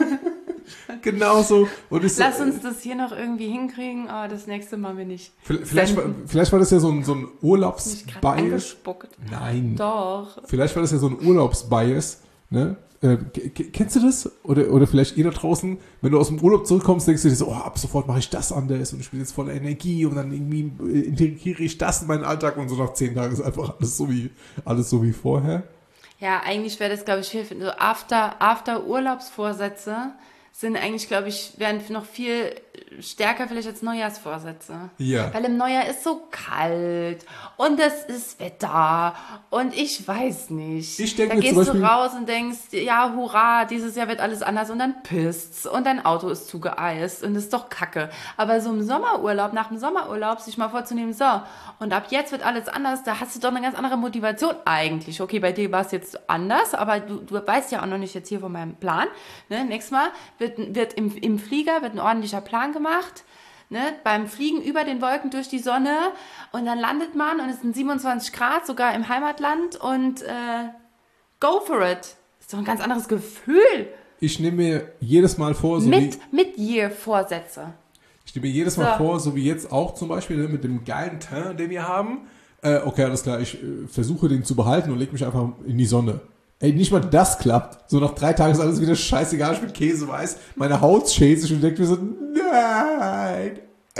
Genau so. Und ich
Lass uns das hier noch irgendwie hinkriegen, aber das nächste machen wir nicht.
Vielleicht war das ja so ein Urlaubsbias.
Angespuckt.
Nein.
Doch.
Vielleicht war das ja so ein Urlaubsbias. Ne? Kennst du das? Oder vielleicht ihr da draußen, wenn du aus dem Urlaub zurückkommst, denkst du dir so, oh, ab sofort mache ich das anders und ich bin jetzt voller Energie und dann irgendwie integriere ich das in meinen Alltag und so nach 10 Tagen ist einfach alles so wie vorher.
Ja, eigentlich wäre das, glaube ich, hilfreich. So After-Urlaubsvorsätze sind eigentlich, glaube ich, wären noch viel stärker vielleicht als Neujahrsvorsätze.
Ja.
Weil im Neujahr ist so kalt und es ist Wetter und ich weiß nicht.
Ich denke
da
mir
gehst
zum
du
Beispiel,
raus und denkst, ja, hurra, dieses Jahr wird alles anders und dann pisst's und dein Auto ist zugeeist und ist doch kacke. Aber so im Sommerurlaub, nach dem Sommerurlaub, sich mal vorzunehmen, so, und ab jetzt wird alles anders, da hast du doch eine ganz andere Motivation eigentlich. Okay, bei dir war es jetzt anders, aber du weißt ja auch noch nicht jetzt hier von meinem Plan. Ne? Nächstes Mal wird im Flieger wird ein ordentlicher Plan gemacht, ne? Beim Fliegen über den Wolken durch die Sonne und dann landet man und es sind 27 Grad, sogar im Heimatland und go for it. Ist doch ein ganz anderes Gefühl.
ich nehme mir jedes Mal vor,
Mid-Year-Vorsätze.
Ich nehme mir jedes Mal vor, so wie jetzt auch zum Beispiel mit dem geilen Teint, den wir haben. Okay, alles klar, ich versuche den zu behalten und lege mich einfach in die Sonne. Ey, nicht mal das klappt. So nach 3 Tagen ist alles wieder scheißegal, ich bin Käseweiß. Meine Haut schält sich und denkt mir so, nein.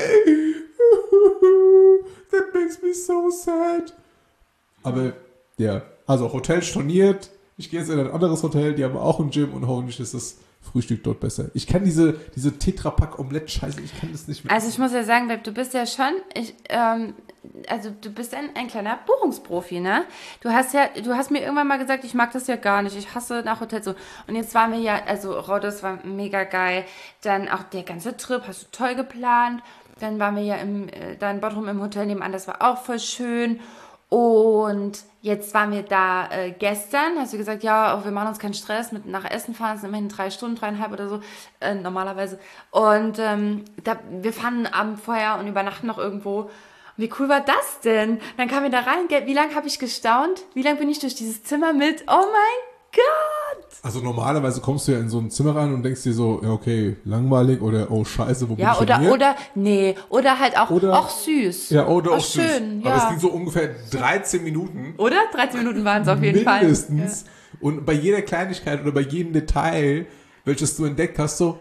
That makes me so sad. Aber, ja, also Hotel storniert. Ich gehe jetzt in ein anderes Hotel, die haben auch ein Gym und hoffentlich ist das Frühstück dort besser. Ich kann diese Tetrapack-Omelette-Scheiße, ich kann das nicht mehr.
Also ich muss ja sagen, Babe, du bist ja schon, also du bist ein kleiner Buchungsprofi, ne? Du hast mir irgendwann mal gesagt, ich mag das ja gar nicht, ich hasse nach Hotels so. Und jetzt waren wir ja, also Rhodos war mega geil, dann auch der ganze Trip, hast du toll geplant, dann waren wir ja da in Bodrum im Hotel nebenan, das war auch voll schön. Und jetzt waren wir da gestern, hast du gesagt, ja, wir machen uns keinen Stress, nach Essen fahren, es sind immerhin 3 Stunden, 3,5 oder so, normalerweise. Und wir fahren am Abend vorher und übernachten noch irgendwo. Wie cool war das denn? Dann kamen wir da rein, wie lange habe ich gestaunt? Wie lange bin ich durch dieses Zimmer mit? Oh mein Gott!
Also normalerweise kommst du ja in so ein Zimmer rein und denkst dir so, ja okay, langweilig oder oh scheiße, wo bin ich denn hier?
Oder halt auch, ach süß.
Ja, oder
ach,
auch süß.
schön,
Aber
ja.
es ging so ungefähr 13 Minuten.
Oder? 13 Minuten waren es auf jeden Fall.
Mindestens. Ja. Und bei jeder Kleinigkeit oder bei jedem Detail, welches du entdeckt hast, so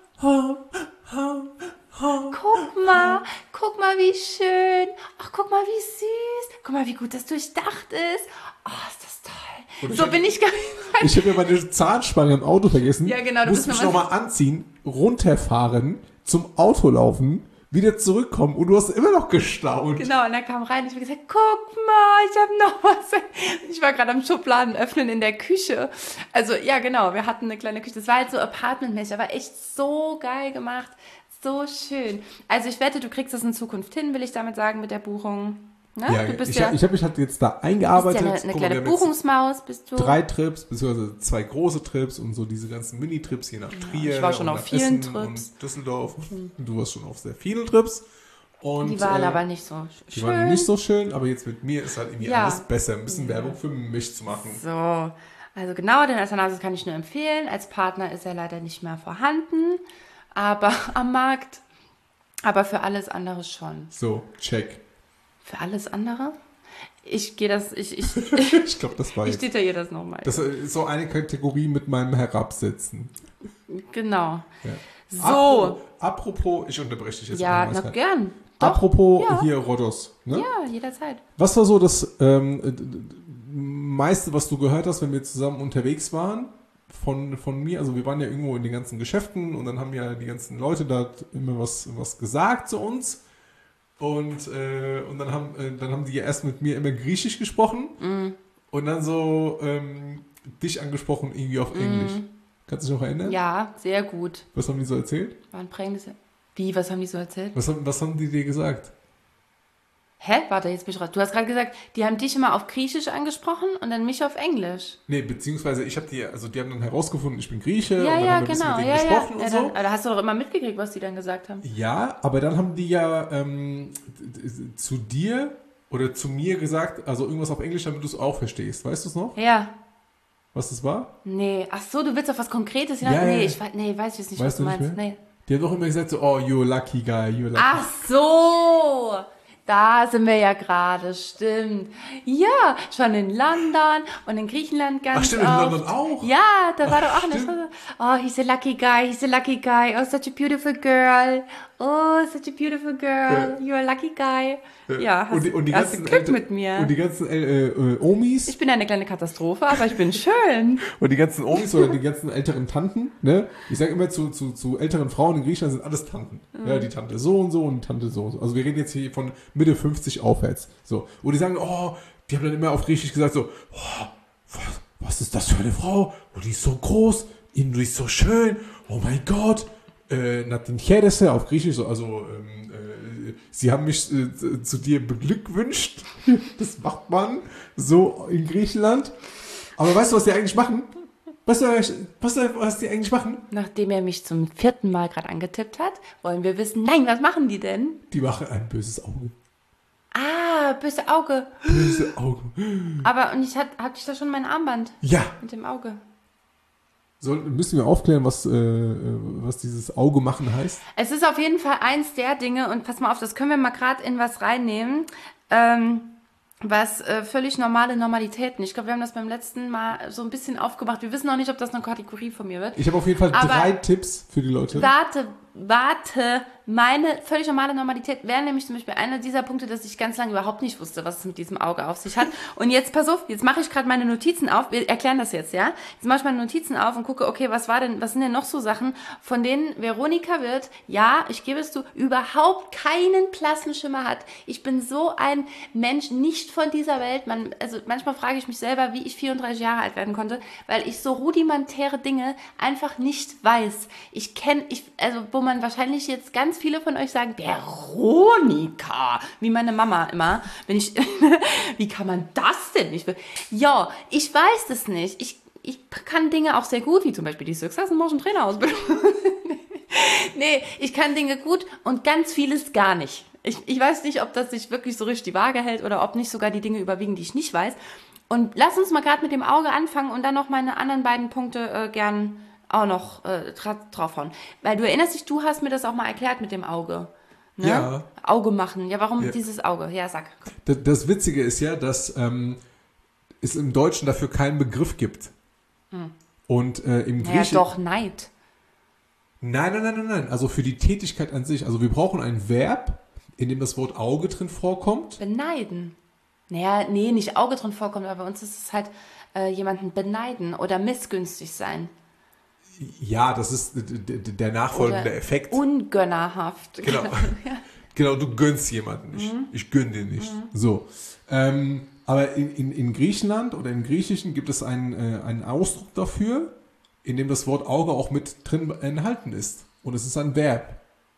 Guck mal, wie schön. Ach, guck mal, wie süß. Guck mal, wie gut das durchdacht ist. Oh, ist das toll. Und so bin ich gar nicht.
Ich habe ja meine Zahnspange im Auto vergessen.
Ja, genau. Du
musst mich nochmal anziehen, runterfahren, zum Auto laufen, wieder zurückkommen und du hast immer noch gestaunt.
Genau, und er kam rein und ich habe gesagt, guck mal, ich habe noch was. Ich war gerade am Schubladen öffnen in der Küche. Also, ja, genau, wir hatten eine kleine Küche. Das war halt so apartmentmäßig, aber echt so geil gemacht. So schön. Also ich wette, du kriegst das in Zukunft hin, will ich damit sagen, mit der Buchung. Ne?
Ja, ich habe mich halt jetzt da eingearbeitet.
Bist ja eine kleine Buchungsmaus, bist du.
3 Trips, beziehungsweise 2 große Trips und so diese ganzen Mini-Trips hier nach Trier.
Ich war schon auf vielen Trips.
Und Düsseldorf. Und du warst schon auf sehr vielen Trips. Und,
die waren aber nicht so schön.
Die waren nicht so schön, aber jetzt mit mir ist halt irgendwie alles besser. Ein bisschen Werbung für mich zu machen.
So. Also genau, den Athanasis kann ich nur empfehlen. Als Partner ist er leider nicht mehr vorhanden, aber am Markt. Aber für alles andere schon.
So, check.
Für alles andere? Ich gehe das, ich
Ich glaube, das war
ich
jetzt.
detailliere das nochmal.
Das ist so eine Kategorie mit meinem Herabsetzen.
Genau.
Ja.
So.
Apropos, ich unterbreche dich jetzt
Ja,
einmal,
na
Sky.
gern. Doch.
Apropos
Ja.
hier Rhodos. Ne?
Ja, jederzeit.
Was war so das meiste, was du gehört hast, wenn wir zusammen unterwegs waren von mir? Also wir waren ja irgendwo in den ganzen Geschäften und dann haben ja die ganzen Leute da immer was gesagt zu uns. Und dann haben die ja erst mit mir immer Griechisch gesprochen und dann so dich angesprochen irgendwie auf Englisch. Kannst du dich noch erinnern?
Ja, sehr gut.
Was haben die so erzählt?
War ein prägendes. Wie, was haben die so erzählt?
Was haben die dir gesagt?
Hä? Warte, jetzt bin ich raus. Du hast gerade gesagt, die haben dich immer auf Griechisch angesprochen und dann mich auf Englisch.
Nee, beziehungsweise ich habe die haben dann herausgefunden, ich bin Grieche
Ja,
und dann
ja,
haben wir ein bisschen
genau.
mit
Ja,
denen
ja.
gesprochen und
Ja,
so.
dann, aber da hast du doch immer mitgekriegt, was die dann gesagt haben.
Ja, aber dann haben die ja zu dir oder zu mir gesagt, also irgendwas auf Englisch, damit du es auch verstehst. Weißt du es noch,
Ja.
was das war?
Nee. Ach so, du willst auf was Konkretes
Ja,
hinaus?
ja.
Nee, weiß ich jetzt nicht,
Weißt
was du
du nicht
meinst.
mehr?
Nee.
Die haben doch immer gesagt so, oh, you're a lucky guy, you're a lucky.
Ach so, da sind wir ja gerade, stimmt. Ja, schon in London und in Griechenland ganz
Ach stimmt, in
oft.
London auch?
Ja, da war doch auch
stimmt.
eine. Oh, he's a lucky guy, oh, such a beautiful girl. Oh, such a beautiful girl, you're a lucky guy. Ja, hast
und die
hast
ganzen
du Glück
Eltern-
mit mir.
Und die ganzen Omis
Ich bin eine kleine Katastrophe, aber ich bin schön.
und die ganzen Omis oder die ganzen älteren Tanten, ne? Ich sage immer zu älteren Frauen in Griechenland sind alles Tanten. Ja, die Tante so und so und die Tante so und so. Also wir reden jetzt hier von Mitte 50 aufwärts. So. Und die sagen, oh, die haben dann immer auf Griechisch gesagt so, oh, was ist das für eine Frau? Oh, die ist so groß, die ist so schön, oh mein Gott. Natin Cherese auf Griechisch, so, also sie haben mich zu dir beglückwünscht. Das macht man so in Griechenland. Aber weißt du, was die eigentlich machen? Weißt du, was die eigentlich machen?
Nachdem er mich zum 4. Mal gerade angetippt hat, wollen wir wissen, nein, was machen die denn?
Die machen ein böses Auge.
Ah, böse Auge.
Böse Auge.
Aber und hatte ich da schon mein Armband
Ja.
mit dem Auge?
Müssen wir aufklären, was dieses Auge machen heißt?
Es ist auf jeden Fall eins der Dinge, und pass mal auf, das können wir mal gerade in was reinnehmen, was völlig Normalitäten. Ich glaube, wir haben das beim letzten Mal so ein bisschen aufgemacht. Wir wissen noch nicht, ob das eine Kategorie von mir wird.
Ich habe auf jeden Fall
Aber
3 Tipps für die Leute.
Warte, meine völlig normale Normalität wäre nämlich zum Beispiel einer dieser Punkte, dass ich ganz lange überhaupt nicht wusste, was es mit diesem Auge auf sich hat. Und jetzt, pass auf, jetzt mache ich gerade meine Notizen auf. Wir erklären das jetzt, ja? Jetzt mache ich meine Notizen auf und gucke, okay, was sind denn noch so Sachen, von denen Veronika wird, ja, ich gebe es zu, überhaupt keinen blassen Schimmer hat. Ich bin so ein Mensch, nicht von dieser Welt. Also manchmal frage ich mich selber, wie ich 34 Jahre alt werden konnte, weil ich so rudimentäre Dinge einfach nicht weiß. Also wo man wahrscheinlich jetzt ganz viele von euch sagen, Veronika, wie meine Mama immer, wie kann man das denn nicht? Ja, ich weiß es nicht. Ich kann Dinge auch sehr gut, wie zum Beispiel die Success-Motion Trainerausbildung. Nee, ich kann Dinge gut und ganz vieles gar nicht. Ich weiß nicht, ob das sich wirklich so richtig die Waage hält oder ob nicht sogar die Dinge überwiegen, die ich nicht weiß. Und lass uns mal gerade mit dem Auge anfangen und dann noch meine anderen beiden Punkte gern auch noch draufhauen. Weil du erinnerst dich, du hast mir das auch mal erklärt mit dem Auge. Ne?
Ja.
Auge machen. Ja, warum
Ja.
dieses Auge? Ja, sag.
Das Witzige ist ja, dass es im Deutschen dafür keinen Begriff gibt. Und im
Ja,
Griechischen...
doch, Neid.
Nein. Also für die Tätigkeit an sich. Also wir brauchen ein Verb, in dem das Wort Auge drin vorkommt.
Beneiden. Naja, nee, nicht Auge drin vorkommt, aber bei uns ist es halt jemanden beneiden oder missgünstig sein.
Ja, das ist der nachfolgende
Oder
Effekt.
Ungönnerhaft.
Genau. Genau, du gönnst jemanden nicht. Ich gönn dir nicht. So. Aber in Griechenland oder im Griechischen gibt es einen Ausdruck dafür, in dem das Wort Auge auch mit drin enthalten ist. Und es ist ein Verb.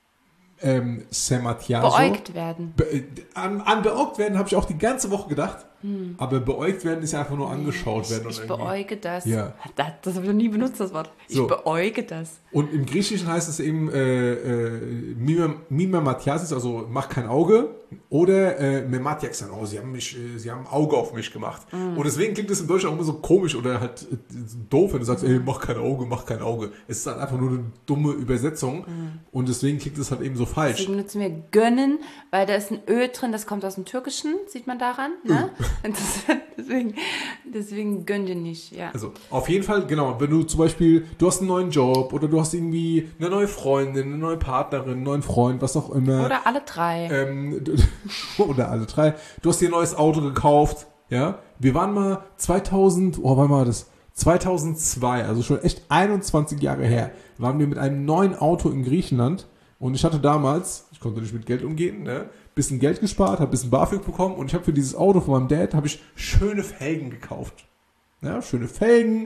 Sematiaso.
Beäugt werden.
An beäugt werden habe ich auch die ganze Woche gedacht. Aber beäugt werden ist ja einfach nur angeschaut werden.
Ich
und irgendwie-
beäuge das.
Ja.
Das habe ich noch nie benutzt, das Wort. Ich
So.
beäuge das.
Und im Griechischen heißt es eben Mima Mathiasis, also mach kein Auge. Oder mir macht jetzt dann, sie haben ein Auge auf mich gemacht. Und deswegen klingt das in Deutschland auch immer so komisch oder halt doof, wenn du sagst, ey, mach kein Auge, mach kein Auge. Es ist dann einfach nur eine dumme Übersetzung und deswegen klingt es halt eben so falsch.
Deswegen nutzen wir gönnen, weil da ist ein Ö drin, das kommt aus dem Türkischen, sieht man daran. Ne? Und deswegen gönn dir nicht, ja.
Also auf jeden Fall, genau, wenn du zum Beispiel, du hast einen neuen Job oder du hast irgendwie eine neue Freundin, eine neue Partnerin, einen neuen Freund, was auch immer.
Oder alle drei.
Oder alle drei. Du hast dir ein neues Auto gekauft, ja. Wir waren mal 2002, also schon echt 21 Jahre her, waren wir mit einem neuen Auto in Griechenland und ich hatte damals, ich konnte nicht mit Geld umgehen, ne, bisschen Geld gespart, habe bisschen BAföG bekommen und ich habe für dieses Auto von meinem Dad, habe ich schöne Felgen gekauft. Ja, schöne Felgen,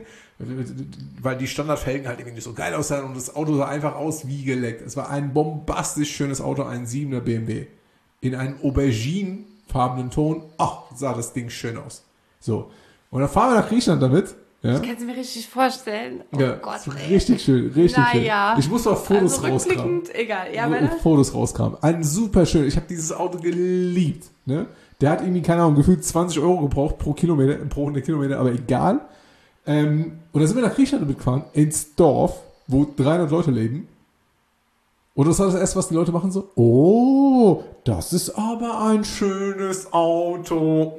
weil die Standardfelgen halt irgendwie nicht so geil aussahen und das Auto sah einfach aus wie geleckt. Es war ein bombastisch schönes Auto, ein 7er BMW. In einem auberginefarbenen Ton. Ach, sah das Ding schön aus. So. Und dann fahren wir nach Griechenland damit. Ja?
Ich kann es mir richtig vorstellen. Oh
ja,
Gott,
richtig schön, richtig schön.
Ja.
Ich muss mal Fotos rauskramen.
Egal, ja, weiter.
Fotos rauskramen. Ein super schön. Ich habe dieses Auto geliebt. Ne? Der hat irgendwie, keine Ahnung, gefühlt 20 Euro gebraucht pro 100 Kilometer, aber egal. Und dann sind wir nach Griechenland mitgefahren, ins Dorf, wo 300 Leute leben. Und das war das erste, was die Leute machen so, oh, das ist aber ein schönes Auto.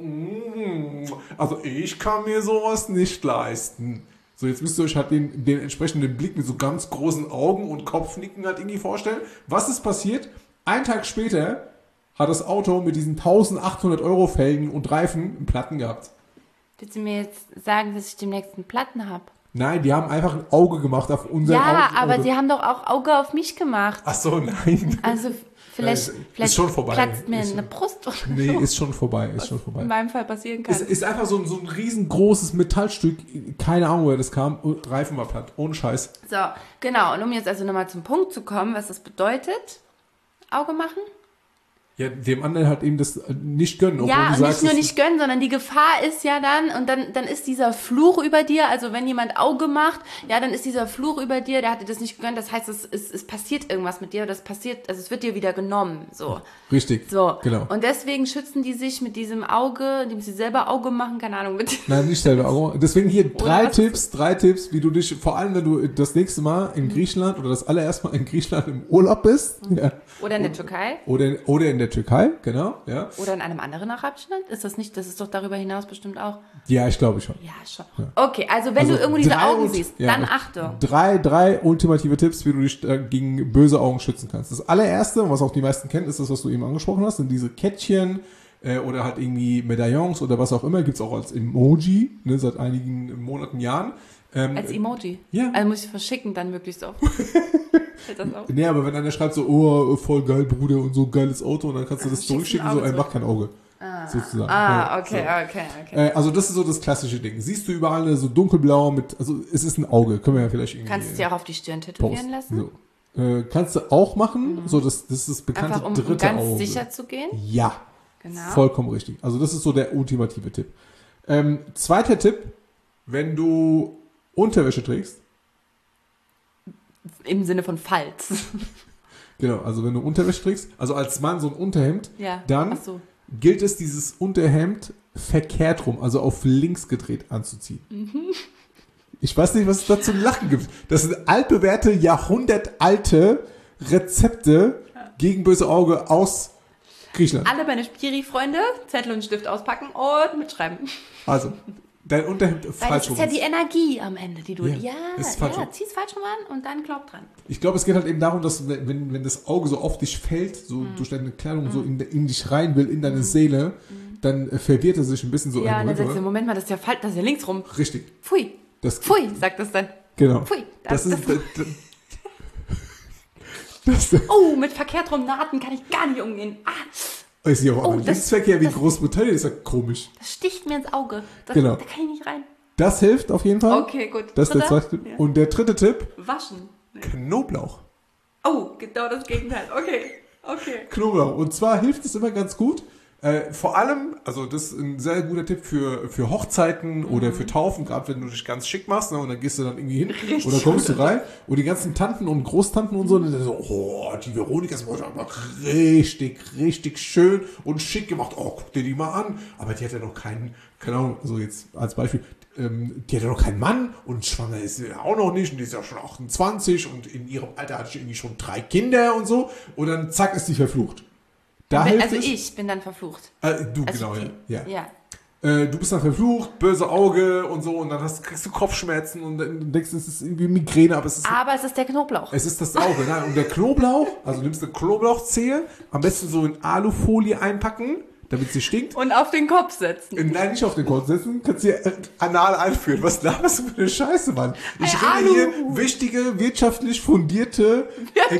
Also ich kann mir sowas nicht leisten. So, jetzt müsst ihr euch halt den entsprechenden Blick mit so ganz großen Augen und Kopfnicken halt irgendwie vorstellen. Was ist passiert? Einen Tag später hat das Auto mit diesen 1800 Euro Felgen und Reifen einen Platten gehabt.
Willst du mir jetzt sagen, dass ich demnächst einen Platten habe?
Nein, die haben einfach ein Auge gemacht auf unser Auto.
Ja, aber sie haben doch auch Auge auf mich gemacht.
Ach so, nein.
Also vielleicht
ist schon vorbei.
platzt mir eine Brust oder so.
Nee, ist schon vorbei,
In meinem Fall passieren kann.
Es ist einfach so ein riesengroßes Metallstück, keine Ahnung, woher das kam, und Reifen war platt, ohne Scheiß.
So, genau. Und um jetzt also nochmal zum Punkt zu kommen, was das bedeutet, Auge machen.
Ja, dem anderen halt eben das nicht gönnen.
Ja, und nicht nur nicht gönnen, sondern die Gefahr ist ja dann, und dann ist dieser Fluch über dir, also wenn jemand Auge macht, ja, dann ist dieser Fluch über dir, der hat dir das nicht gegönnt, das heißt, es passiert irgendwas mit dir, das passiert, also es wird dir wieder genommen, so.
Richtig,
so.
Genau.
Und deswegen schützen die sich mit diesem Auge, indem sie selber Auge machen, keine Ahnung, mit.
Nein, nicht selber Auge. Deswegen hier drei Tipps, wie du dich, vor allem wenn du das nächste Mal in Griechenland oder das allererste Mal in Griechenland im Urlaub bist. Ja.
Oder in der Türkei.
Oder in der Türkei, genau, ja.
Oder in einem anderen arabischen Land? Ist das nicht, das ist doch darüber hinaus bestimmt auch.
Ja, ich glaube schon.
Ja, schon. Ja. Okay, also wenn du irgendwo diese Augen siehst, dann Achtung.
Drei ultimative Tipps, wie du dich gegen böse Augen schützen kannst. Das allererste, was auch die meisten kennen, ist das, was du eben angesprochen hast, sind diese Kettchen oder halt irgendwie Medaillons oder was auch immer, gibt's auch als Emoji, ne, seit einigen Monaten, Jahren.
Als Emoji?
Ja.
Also muss ich verschicken dann möglichst oft.
Nee, aber wenn einer schreibt so, oh, voll geil, Bruder, und so geiles Auto, und dann kannst du das zurückschicken, so, mach kein Auge. Sozusagen.
Okay,
so.
okay.
Also das ist so das klassische Ding. Siehst du überall so dunkelblau also es ist ein Auge, können wir ja vielleicht irgendwie...
Kannst du es dir auch auf die Stirn tätowieren lassen?
So. Kannst du auch machen, so das ist das bekannte
einfach, um
dritte
ganz
Auge.
Sicher zu gehen?
Ja, genau. Vollkommen richtig. Also das ist so der ultimative Tipp. Zweiter Tipp, wenn du Unterwäsche trägst.
Im Sinne von Falz.
Genau, also wenn du Unterwäsche trägst, also als Mann so ein Unterhemd,
ja.
dann gilt es, dieses Unterhemd verkehrt rum, also auf links gedreht anzuziehen. Mhm. Ich weiß nicht, was es da zu lachen gibt. Das sind altbewährte, jahrhundertalte Rezepte gegen böse Auge aus Griechenland.
Alle meine Spiri-Freunde Zettel und Stift auspacken und mitschreiben.
Also, dein Unterhemd falsch rum.
Das ist ja die Energie am Ende, die du... Ja,
zieh's
falsch rum an und dann glaub dran.
Ich glaube, es geht halt eben darum, dass wenn das Auge so auf dich fällt, so durch deine Kleidung so in dich rein will, in deine Seele, dann verwirrt er sich ein bisschen so.
Ja, und dann sagst du, Moment mal, das ist ja falsch, das ist ja links rum.
Richtig.
Pfui. Pfui, sagt das dann.
Genau.
Pfui. Oh, mit verkehrt rum Naht kann ich gar nicht umgehen.
Ich sehe auch aber Linksverkehr wie Großbritannien ist ja komisch.
Das sticht mir ins Auge.
Genau.
Da kann ich nicht rein.
Das hilft auf jeden Fall.
Okay, gut.
Das ist der zweite Tipp. Ja. Und der dritte Tipp.
Waschen.
Knoblauch.
Oh, genau das Gegenteil. Okay.
Knoblauch. Und zwar hilft es immer ganz gut, Vor allem, also das ist ein sehr guter Tipp für Hochzeiten oder für Taufen, gerade wenn du dich ganz schick machst, ne, und dann gehst du dann irgendwie hin oder kommst du rein und die ganzen Tanten und Großtanten und so, und dann so, oh, die Veronika ist aber richtig, richtig schön und schick gemacht. Oh, guck dir die mal an. Aber die hat ja noch keine Ahnung, also jetzt als Beispiel, die hat ja noch keinen Mann und schwanger ist sie auch noch nicht und die ist ja schon 28 und in ihrem Alter hat sie irgendwie schon 3 Kinder und so und dann zack ist die verflucht. Da
Also ich bin dann verflucht.
Du,
Also
genau, ja.
Ja.
Du bist dann verflucht, böse Auge und so und dann kriegst du Kopfschmerzen und dann denkst du, es ist irgendwie Migräne, aber es ist
der Knoblauch.
es ist das Auge. Ne? Und der Knoblauch, also nimmst du Knoblauchzehe, am besten so in Alufolie einpacken, damit sie stinkt.
Und auf den Kopf setzen.
Nein, nicht auf den Kopf setzen, kannst du anal einführen. Was laberst du für eine Scheiße, Mann? Ich
Hey,
rede hier wichtige, wirtschaftlich fundierte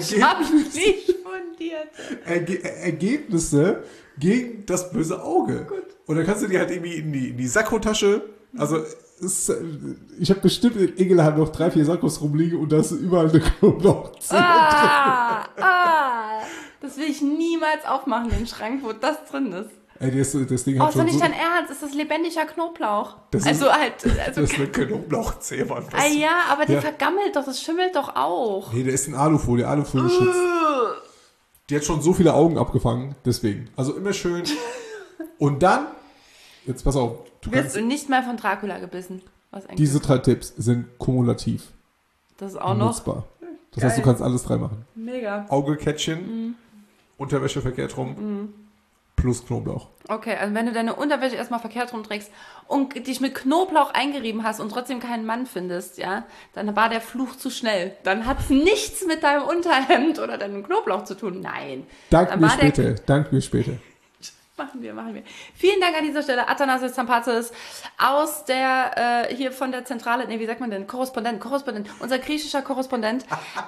Ergebnisse gegen das böse Auge. Gut. Und dann kannst du die halt irgendwie in die Sakkotasche, also ich habe bestimmt in Ingelheim noch 3, 4 Sakkos rumliegen und da ist überall eine Knoblauchzehe drin.
Das will ich niemals aufmachen, den Schrank, wo das drin ist.
Ey, das Ding hat
ist doch nicht dein Ernst, ist das lebendiger Knoblauch?
Das ist eine Knoblauchzehe, Mann.
Ja, aber der vergammelt doch, das schimmelt doch auch.
Nee, der ist in Alufolie schützt. Die hat schon so viele Augen abgefangen, deswegen. Also immer schön. Und dann, jetzt pass auf.
Wirst du nicht mal von Dracula gebissen?
Diese 3 Tipps sind kumulativ.
Das ist auch
nutzbar. Das heißt, du kannst alles 3 machen.
Mega.
Augekettchen, Unterwäsche verkehrt rum, plus Knoblauch.
Okay, also wenn du deine Unterwäsche erstmal verkehrt rumträgst und dich mit Knoblauch eingerieben hast und trotzdem keinen Mann findest, ja, dann war der Fluch zu schnell. Dann hat es nichts mit deinem Unterhemd oder deinem Knoblauch zu tun. Nein.
Dank mir später.
Machen wir. Vielen Dank an dieser Stelle, Athanasios Zampazis aus der, hier von der Zentrale, wie sagt man denn, Korrespondent, unser griechischer Korrespondent.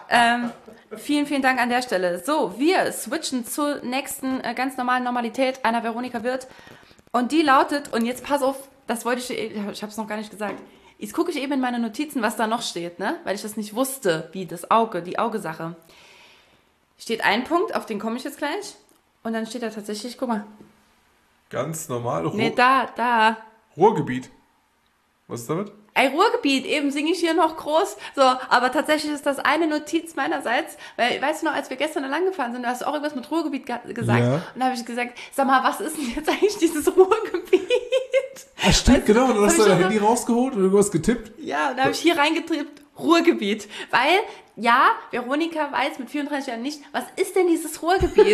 Vielen Dank an der Stelle. So, wir switchen zur nächsten ganz normalen Normalität einer Veronika Wirth. Und die lautet, und jetzt pass auf, das wollte ich habe es noch gar nicht gesagt. Jetzt gucke ich eben in meine Notizen, was da noch steht, ne? Weil ich das nicht wusste, wie das Auge, die Augesache. Steht ein Punkt, auf den komme ich jetzt gleich. Und dann steht da tatsächlich, guck mal.
Ganz normal.
Da.
Ruhrgebiet. Was ist damit?
Ruhrgebiet, eben singe ich hier noch groß. So, aber tatsächlich ist das eine Notiz meinerseits, weil, weißt du noch, als wir gestern lang gefahren sind, du hast auch irgendwas mit Ruhrgebiet gesagt. Ja. Und da habe ich gesagt, sag mal, was ist denn jetzt eigentlich dieses Ruhrgebiet?
Ach, stimmt, genau. Du hast dein Handy rausgeholt und du hast getippt.
Ja, und da habe ich hier reingetippt, Ruhrgebiet. Weil, ja, Veronika weiß mit 34 Jahren nicht, was ist denn dieses Ruhrgebiet?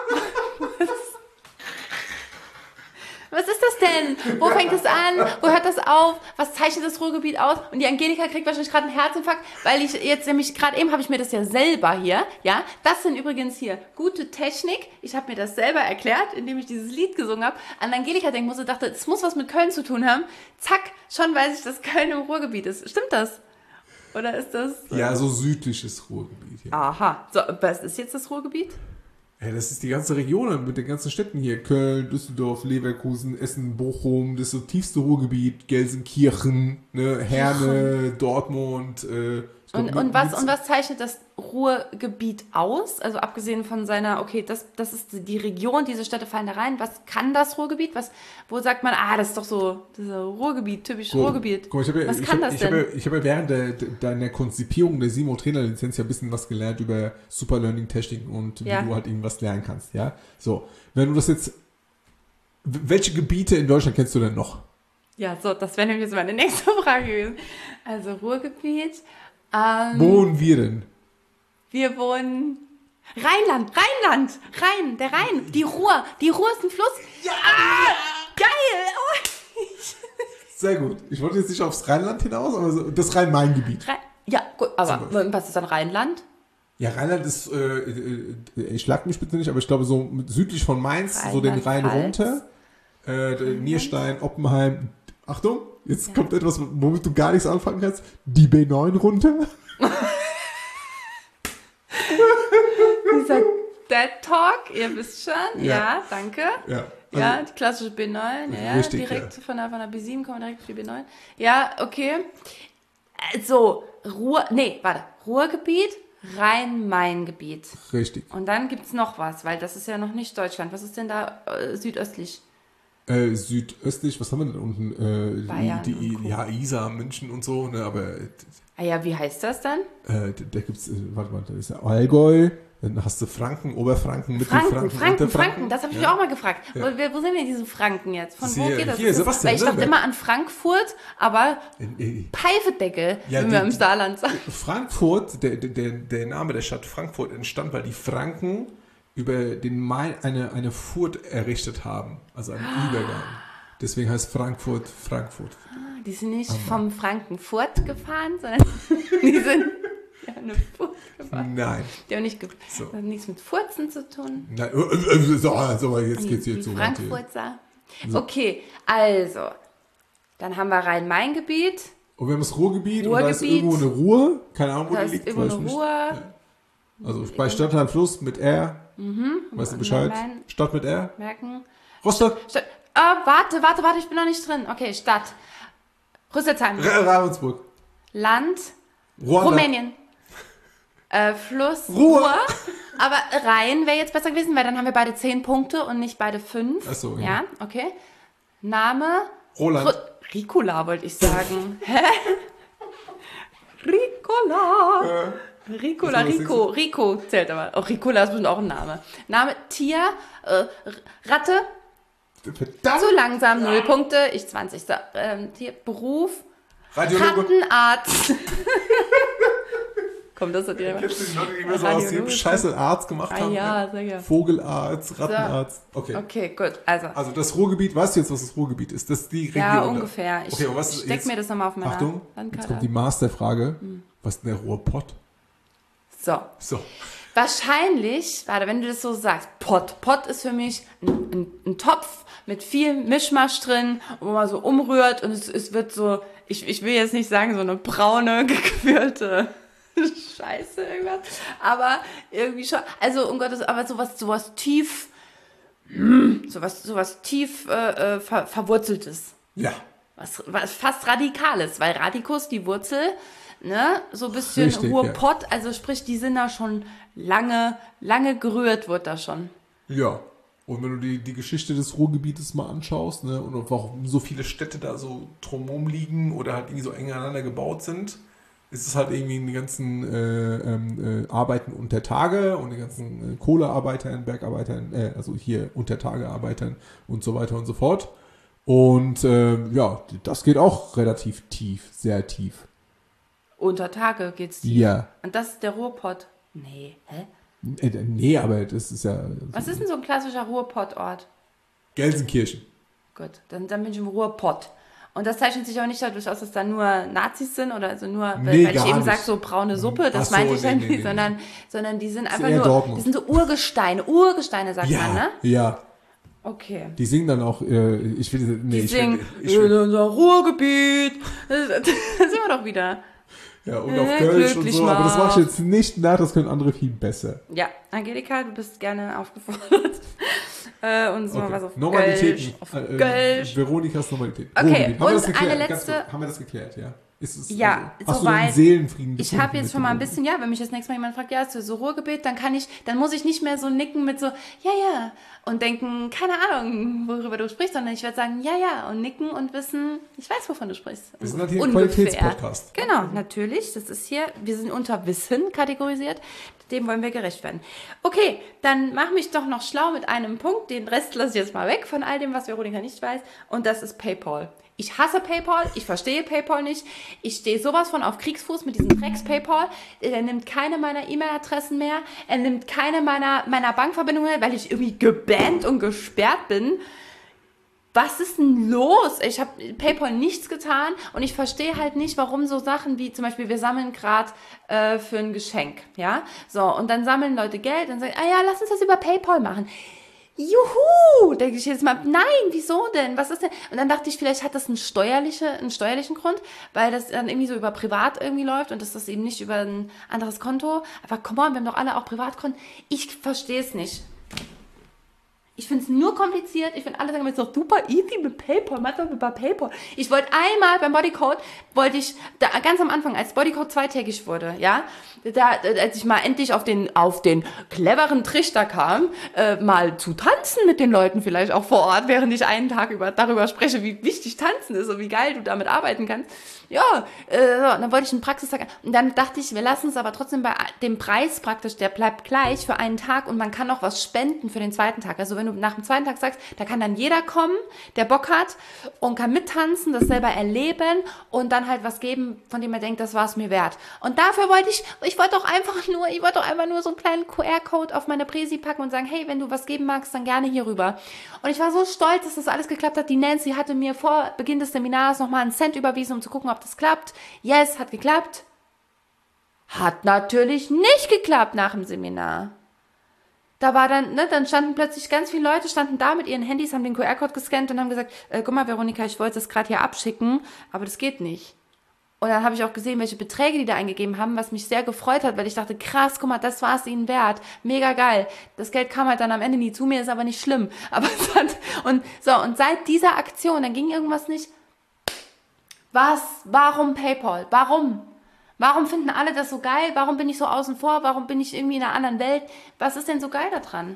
Was ist das denn? Wo fängt es an? Wo hört das auf? Was zeichnet das Ruhrgebiet aus? Und die Angelika kriegt wahrscheinlich gerade einen Herzinfarkt, weil ich jetzt nämlich gerade eben habe ich mir das ja selber hier, ja. Das sind übrigens hier gute Technik. Ich habe mir das selber erklärt, indem ich dieses Lied gesungen habe. An Angelika denken musste, dachte, es muss was mit Köln zu tun haben. Zack, schon weiß ich, dass Köln im Ruhrgebiet ist. Stimmt das? Oder ist das...
Ja, so südliches Ruhrgebiet. Ja.
Aha. So, was ist jetzt das Ruhrgebiet?
Ja, das ist die ganze Region mit den ganzen Städten hier. Köln, Düsseldorf, Leverkusen, Essen, Bochum, das ist so tiefste Ruhrgebiet, Gelsenkirchen, ne, Herne, Dortmund.
Und was zeichnet das Ruhrgebiet aus? Also abgesehen von seiner, okay, das ist die Region, diese Städte fallen da rein. Was kann das Ruhrgebiet? Wo sagt man, das ist doch so, das ist Ruhrgebiet, typisch Ruhrgebiet.
Guck mal, was kann das denn? Ich habe ja während deiner Konzipierung der Simo-Trainer-Lizenz ja ein bisschen was gelernt über Super-Learning-Techniken und wie du halt irgendwas lernen kannst, ja? So, wenn du das jetzt, welche Gebiete in Deutschland kennst du denn noch?
Ja, so, das wäre nämlich jetzt meine nächste Frage gewesen. Also Ruhrgebiet.
Wo wohnen wir denn?
Wir wohnen... Rheinland, der Rhein, die Ruhr ist ein Fluss. Ja! Geil! Oh.
Sehr gut. Ich wollte jetzt nicht aufs Rheinland hinaus, aber das Rhein-Main-Gebiet.
Ja, gut, aber was ist dann Rheinland?
Ja, Rheinland ist, ich schlag mich bitte nicht, aber ich glaube so südlich von Mainz, Rheinland, so den Rhein runter. Nierstein, Oppenheim. Achtung, jetzt kommt etwas, womit du gar nichts anfangen kannst. Die B9 runter.
Dieser Dead Talk, ihr wisst schon. Ja, danke.
Ja,
also die klassische B9. Ja, richtig, direkt von der B7 kommen wir direkt auf die B9. Ja, okay. So, Ruhrgebiet, Rhein-Main-Gebiet.
Richtig.
Und dann gibt es noch was, weil das ist ja noch nicht Deutschland. Was ist denn da südöstlich?
Südöstlich, was haben wir denn unten?
Bayern und Co.
Ja, Isar, München und so, ne, aber
Ah ja, wie heißt das dann?
da gibt's, warte mal, da ist ja Allgäu, dann hast du Franken, Oberfranken, Mittelfranken,
Franken,
Unterfranken.
das habe ich mich auch mal gefragt. Ja. Wo sind denn diese Franken jetzt? Von wo geht das?
Hier, Sebastian,
weil ich dachte immer an Frankfurt, aber Pfeifendeckel,
ja,
wenn wir im Saarland sagen.
Frankfurt, der Name der Stadt Frankfurt entstand, weil die Franken über den Main eine Furt errichtet haben, also einen Übergang. Deswegen heißt Frankfurt.
Die sind nicht vom Frankfurt gefahren, sondern die sind eine Furt gefahren.
Nein.
Die haben das hat nichts mit Furzen zu tun.
Nein, so, jetzt geht's jetzt so weit.
Frankfurter. So. Okay, also, dann haben wir Rhein-Main-Gebiet.
Und wir haben das Ruhrgebiet und da ist irgendwo eine Ruhr. Keine Ahnung, wo die liegt.
Irgendwo eine Ruhr.
Ja. Also bei Stadtland Fluss mit R. Weißt du Bescheid? Stadt mit R.
Merken.
Rostock.
Warte, ich bin noch nicht drin. Okay, Stadt. Rüsselsheim.
Ravensburg.
Land.
Ruanda.
Rumänien. Fluss.
Ruhr.
Aber Rhein wäre jetzt besser gewesen, weil dann haben wir beide 10 Punkte und nicht beide 5.
Ach so,
ja. Okay. Name.
Roland.
Ricola wollte ich sagen. Hä? Ricola. Rico zählt aber. Auch Ricola ist bestimmt auch ein Name. Name, Tier, Ratte.
Verdammt.
Zu langsam, 0 Punkte, ich 20. Tier, Beruf,
Radiologe.
Rattenarzt. Komm, das hat dir
Kennst du die Leute, die immer so aus dem Scheiße Arzt gemacht haben?
Ja, sehr gerne.
Vogelarzt, Rattenarzt. Okay.
Okay, gut. Also
das Ruhrgebiet, weißt du jetzt, was das Ruhrgebiet ist? Das ist die Region.
Ja, ungefähr. Ich
was
steck mir das nochmal auf meine
Achtung,
Landkarte.
jetzt kommt die Masterfrage. Was ist denn der Ruhrpott?
So. Wahrscheinlich, warte, wenn du das so sagst, Pott ist für mich ein Topf mit viel Mischmasch drin, wo man so umrührt und es wird so, ich will jetzt nicht sagen, so eine braune, gequirlte Scheiße irgendwas, aber irgendwie schon, also um Gottes, aber sowas tief, verwurzeltes.
Ja.
Was fast Radikales, weil Radikus, die Wurzel, ne, so ein bisschen
Richtig,
Ruhrpott, also sprich, die sind da schon lange gerührt, wird da schon.
Ja. Und wenn du die Geschichte des Ruhrgebietes mal anschaust, ne, und warum so viele Städte da so drumherum liegen oder halt irgendwie so eng aneinander gebaut sind, ist es halt irgendwie die ganzen Arbeiten unter Tage und die ganzen Kohlearbeitern, Bergarbeitern, also hier unter Tage Arbeitern und so weiter und so fort. Und das geht auch relativ tief, sehr tief.
Unter Tage geht's tief.
Ja.
Und das ist der Ruhrpott. Nee, hä?
Nee, aber das ist ja...
Was ist denn so ein klassischer Ruhrpottort?
Gelsenkirchen.
Gut, dann bin ich im Ruhrpott. Und das zeichnet sich auch nicht dadurch aus, dass da nur Nazis sind oder also nur, weil ich eben sage, so braune Suppe, das meinte ich ja nicht, sondern die sind einfach nur,
Dortmund.
die sind so Urgesteine sagt man, ne?
Ja.
Okay.
Die singen dann auch, ich will...
unser Ruhrgebiet, das sind wir doch wieder.
Ja, und auf Kölsch und so, aber das mache ich jetzt nicht nach, das können andere viel besser.
Ja, Angelika, du bist gerne aufgefordert. Uns mal was auf
Normalitäten.
Kölsch.
Veronikas Normalität.
Okay,
und
eine letzte...
Haben wir das geklärt, ja?
Ja,
hast du den Seelenfrieden
ich habe jetzt schon mal ein bisschen, wenn mich das nächste Mal jemand fragt, ja, ist so Ruhrgebiet, dann muss ich nicht mehr so nicken mit so, ja, und denken, keine Ahnung, worüber du sprichst, sondern ich werde sagen, ja, und nicken und wissen, ich weiß, wovon du sprichst.
Wir sind halt hier ein Qualitätspodcast.
Genau, natürlich, das ist hier, wir sind unter Wissen kategorisiert, dem wollen wir gerecht werden. Okay, dann mach mich doch noch schlau mit einem Punkt, den Rest lasse ich jetzt mal weg von all dem, was Veronika nicht weiß, und das ist PayPal. Ich hasse PayPal, ich verstehe PayPal nicht. Ich stehe sowas von auf Kriegsfuß mit diesem Drecks-PayPal. Er nimmt keine meiner E-Mail-Adressen mehr. Er nimmt keine meiner Bankverbindungen mehr, weil ich irgendwie gebannt und gesperrt bin. Was ist denn los? Ich habe PayPal nichts getan und ich verstehe halt nicht, warum so Sachen wie zum Beispiel, wir sammeln gerade für ein Geschenk. Ja, so, und dann sammeln Leute Geld und sagen, lass uns das über PayPal machen. Juhu, denke ich jetzt mal, nein, wieso denn? Was ist denn? Und dann dachte ich, vielleicht hat das einen steuerlichen Grund, weil das dann irgendwie so über privat irgendwie läuft und das eben nicht über ein anderes Konto. Aber come on, wir haben doch alle auch Privatkonten. Ich verstehe es nicht. Ich finde es nur kompliziert. Ich finde alle sagen, es ist doch super easy mit PayPal. Mach doch über PayPal. Ich wollte einmal beim Bodycode, ganz am Anfang, als Bodycode zweitägig wurde, ja, als ich mal endlich auf den cleveren Trichter kam, mal zu tanzen mit den Leuten vielleicht auch vor Ort, während ich einen Tag darüber spreche, wie wichtig Tanzen ist und wie geil du damit arbeiten kannst. Ja, dann wollte ich einen Praxistag. Und dann dachte ich, wir lassen es aber trotzdem bei dem Preis praktisch, der bleibt gleich für einen Tag und man kann noch was spenden für den zweiten Tag. Also wenn du nach dem zweiten Tag sagst, da kann dann jeder kommen, der Bock hat und kann mittanzen, das selber erleben und dann halt was geben, von dem er denkt, das war es mir wert. Und dafür wollte ich wollte doch einfach nur so einen kleinen QR-Code auf meine Präsi packen und sagen, hey, wenn du was geben magst, dann gerne hier rüber. Und ich war so stolz, dass das alles geklappt hat. Die Nancy hatte mir vor Beginn des Seminars nochmal einen Cent überwiesen, um zu gucken, ob das klappt. Yes, hat geklappt. Hat natürlich nicht geklappt nach dem Seminar. Da war dann standen plötzlich ganz viele Leute, standen da mit ihren Handys, haben den QR-Code gescannt und haben gesagt, guck mal, Veronika, ich wollte das gerade hier abschicken, aber das geht nicht. Und dann habe ich auch gesehen, welche Beträge die da eingegeben haben, was mich sehr gefreut hat, weil ich dachte, krass, guck mal, das war es ihnen wert. Mega geil. Das Geld kam halt dann am Ende nie zu mir, ist aber nicht schlimm. Aber und seit dieser Aktion, dann ging irgendwas nicht. Warum PayPal? Warum? Warum finden alle das so geil? Warum bin ich so außen vor? Warum bin ich irgendwie in einer anderen Welt? Was ist denn so geil daran?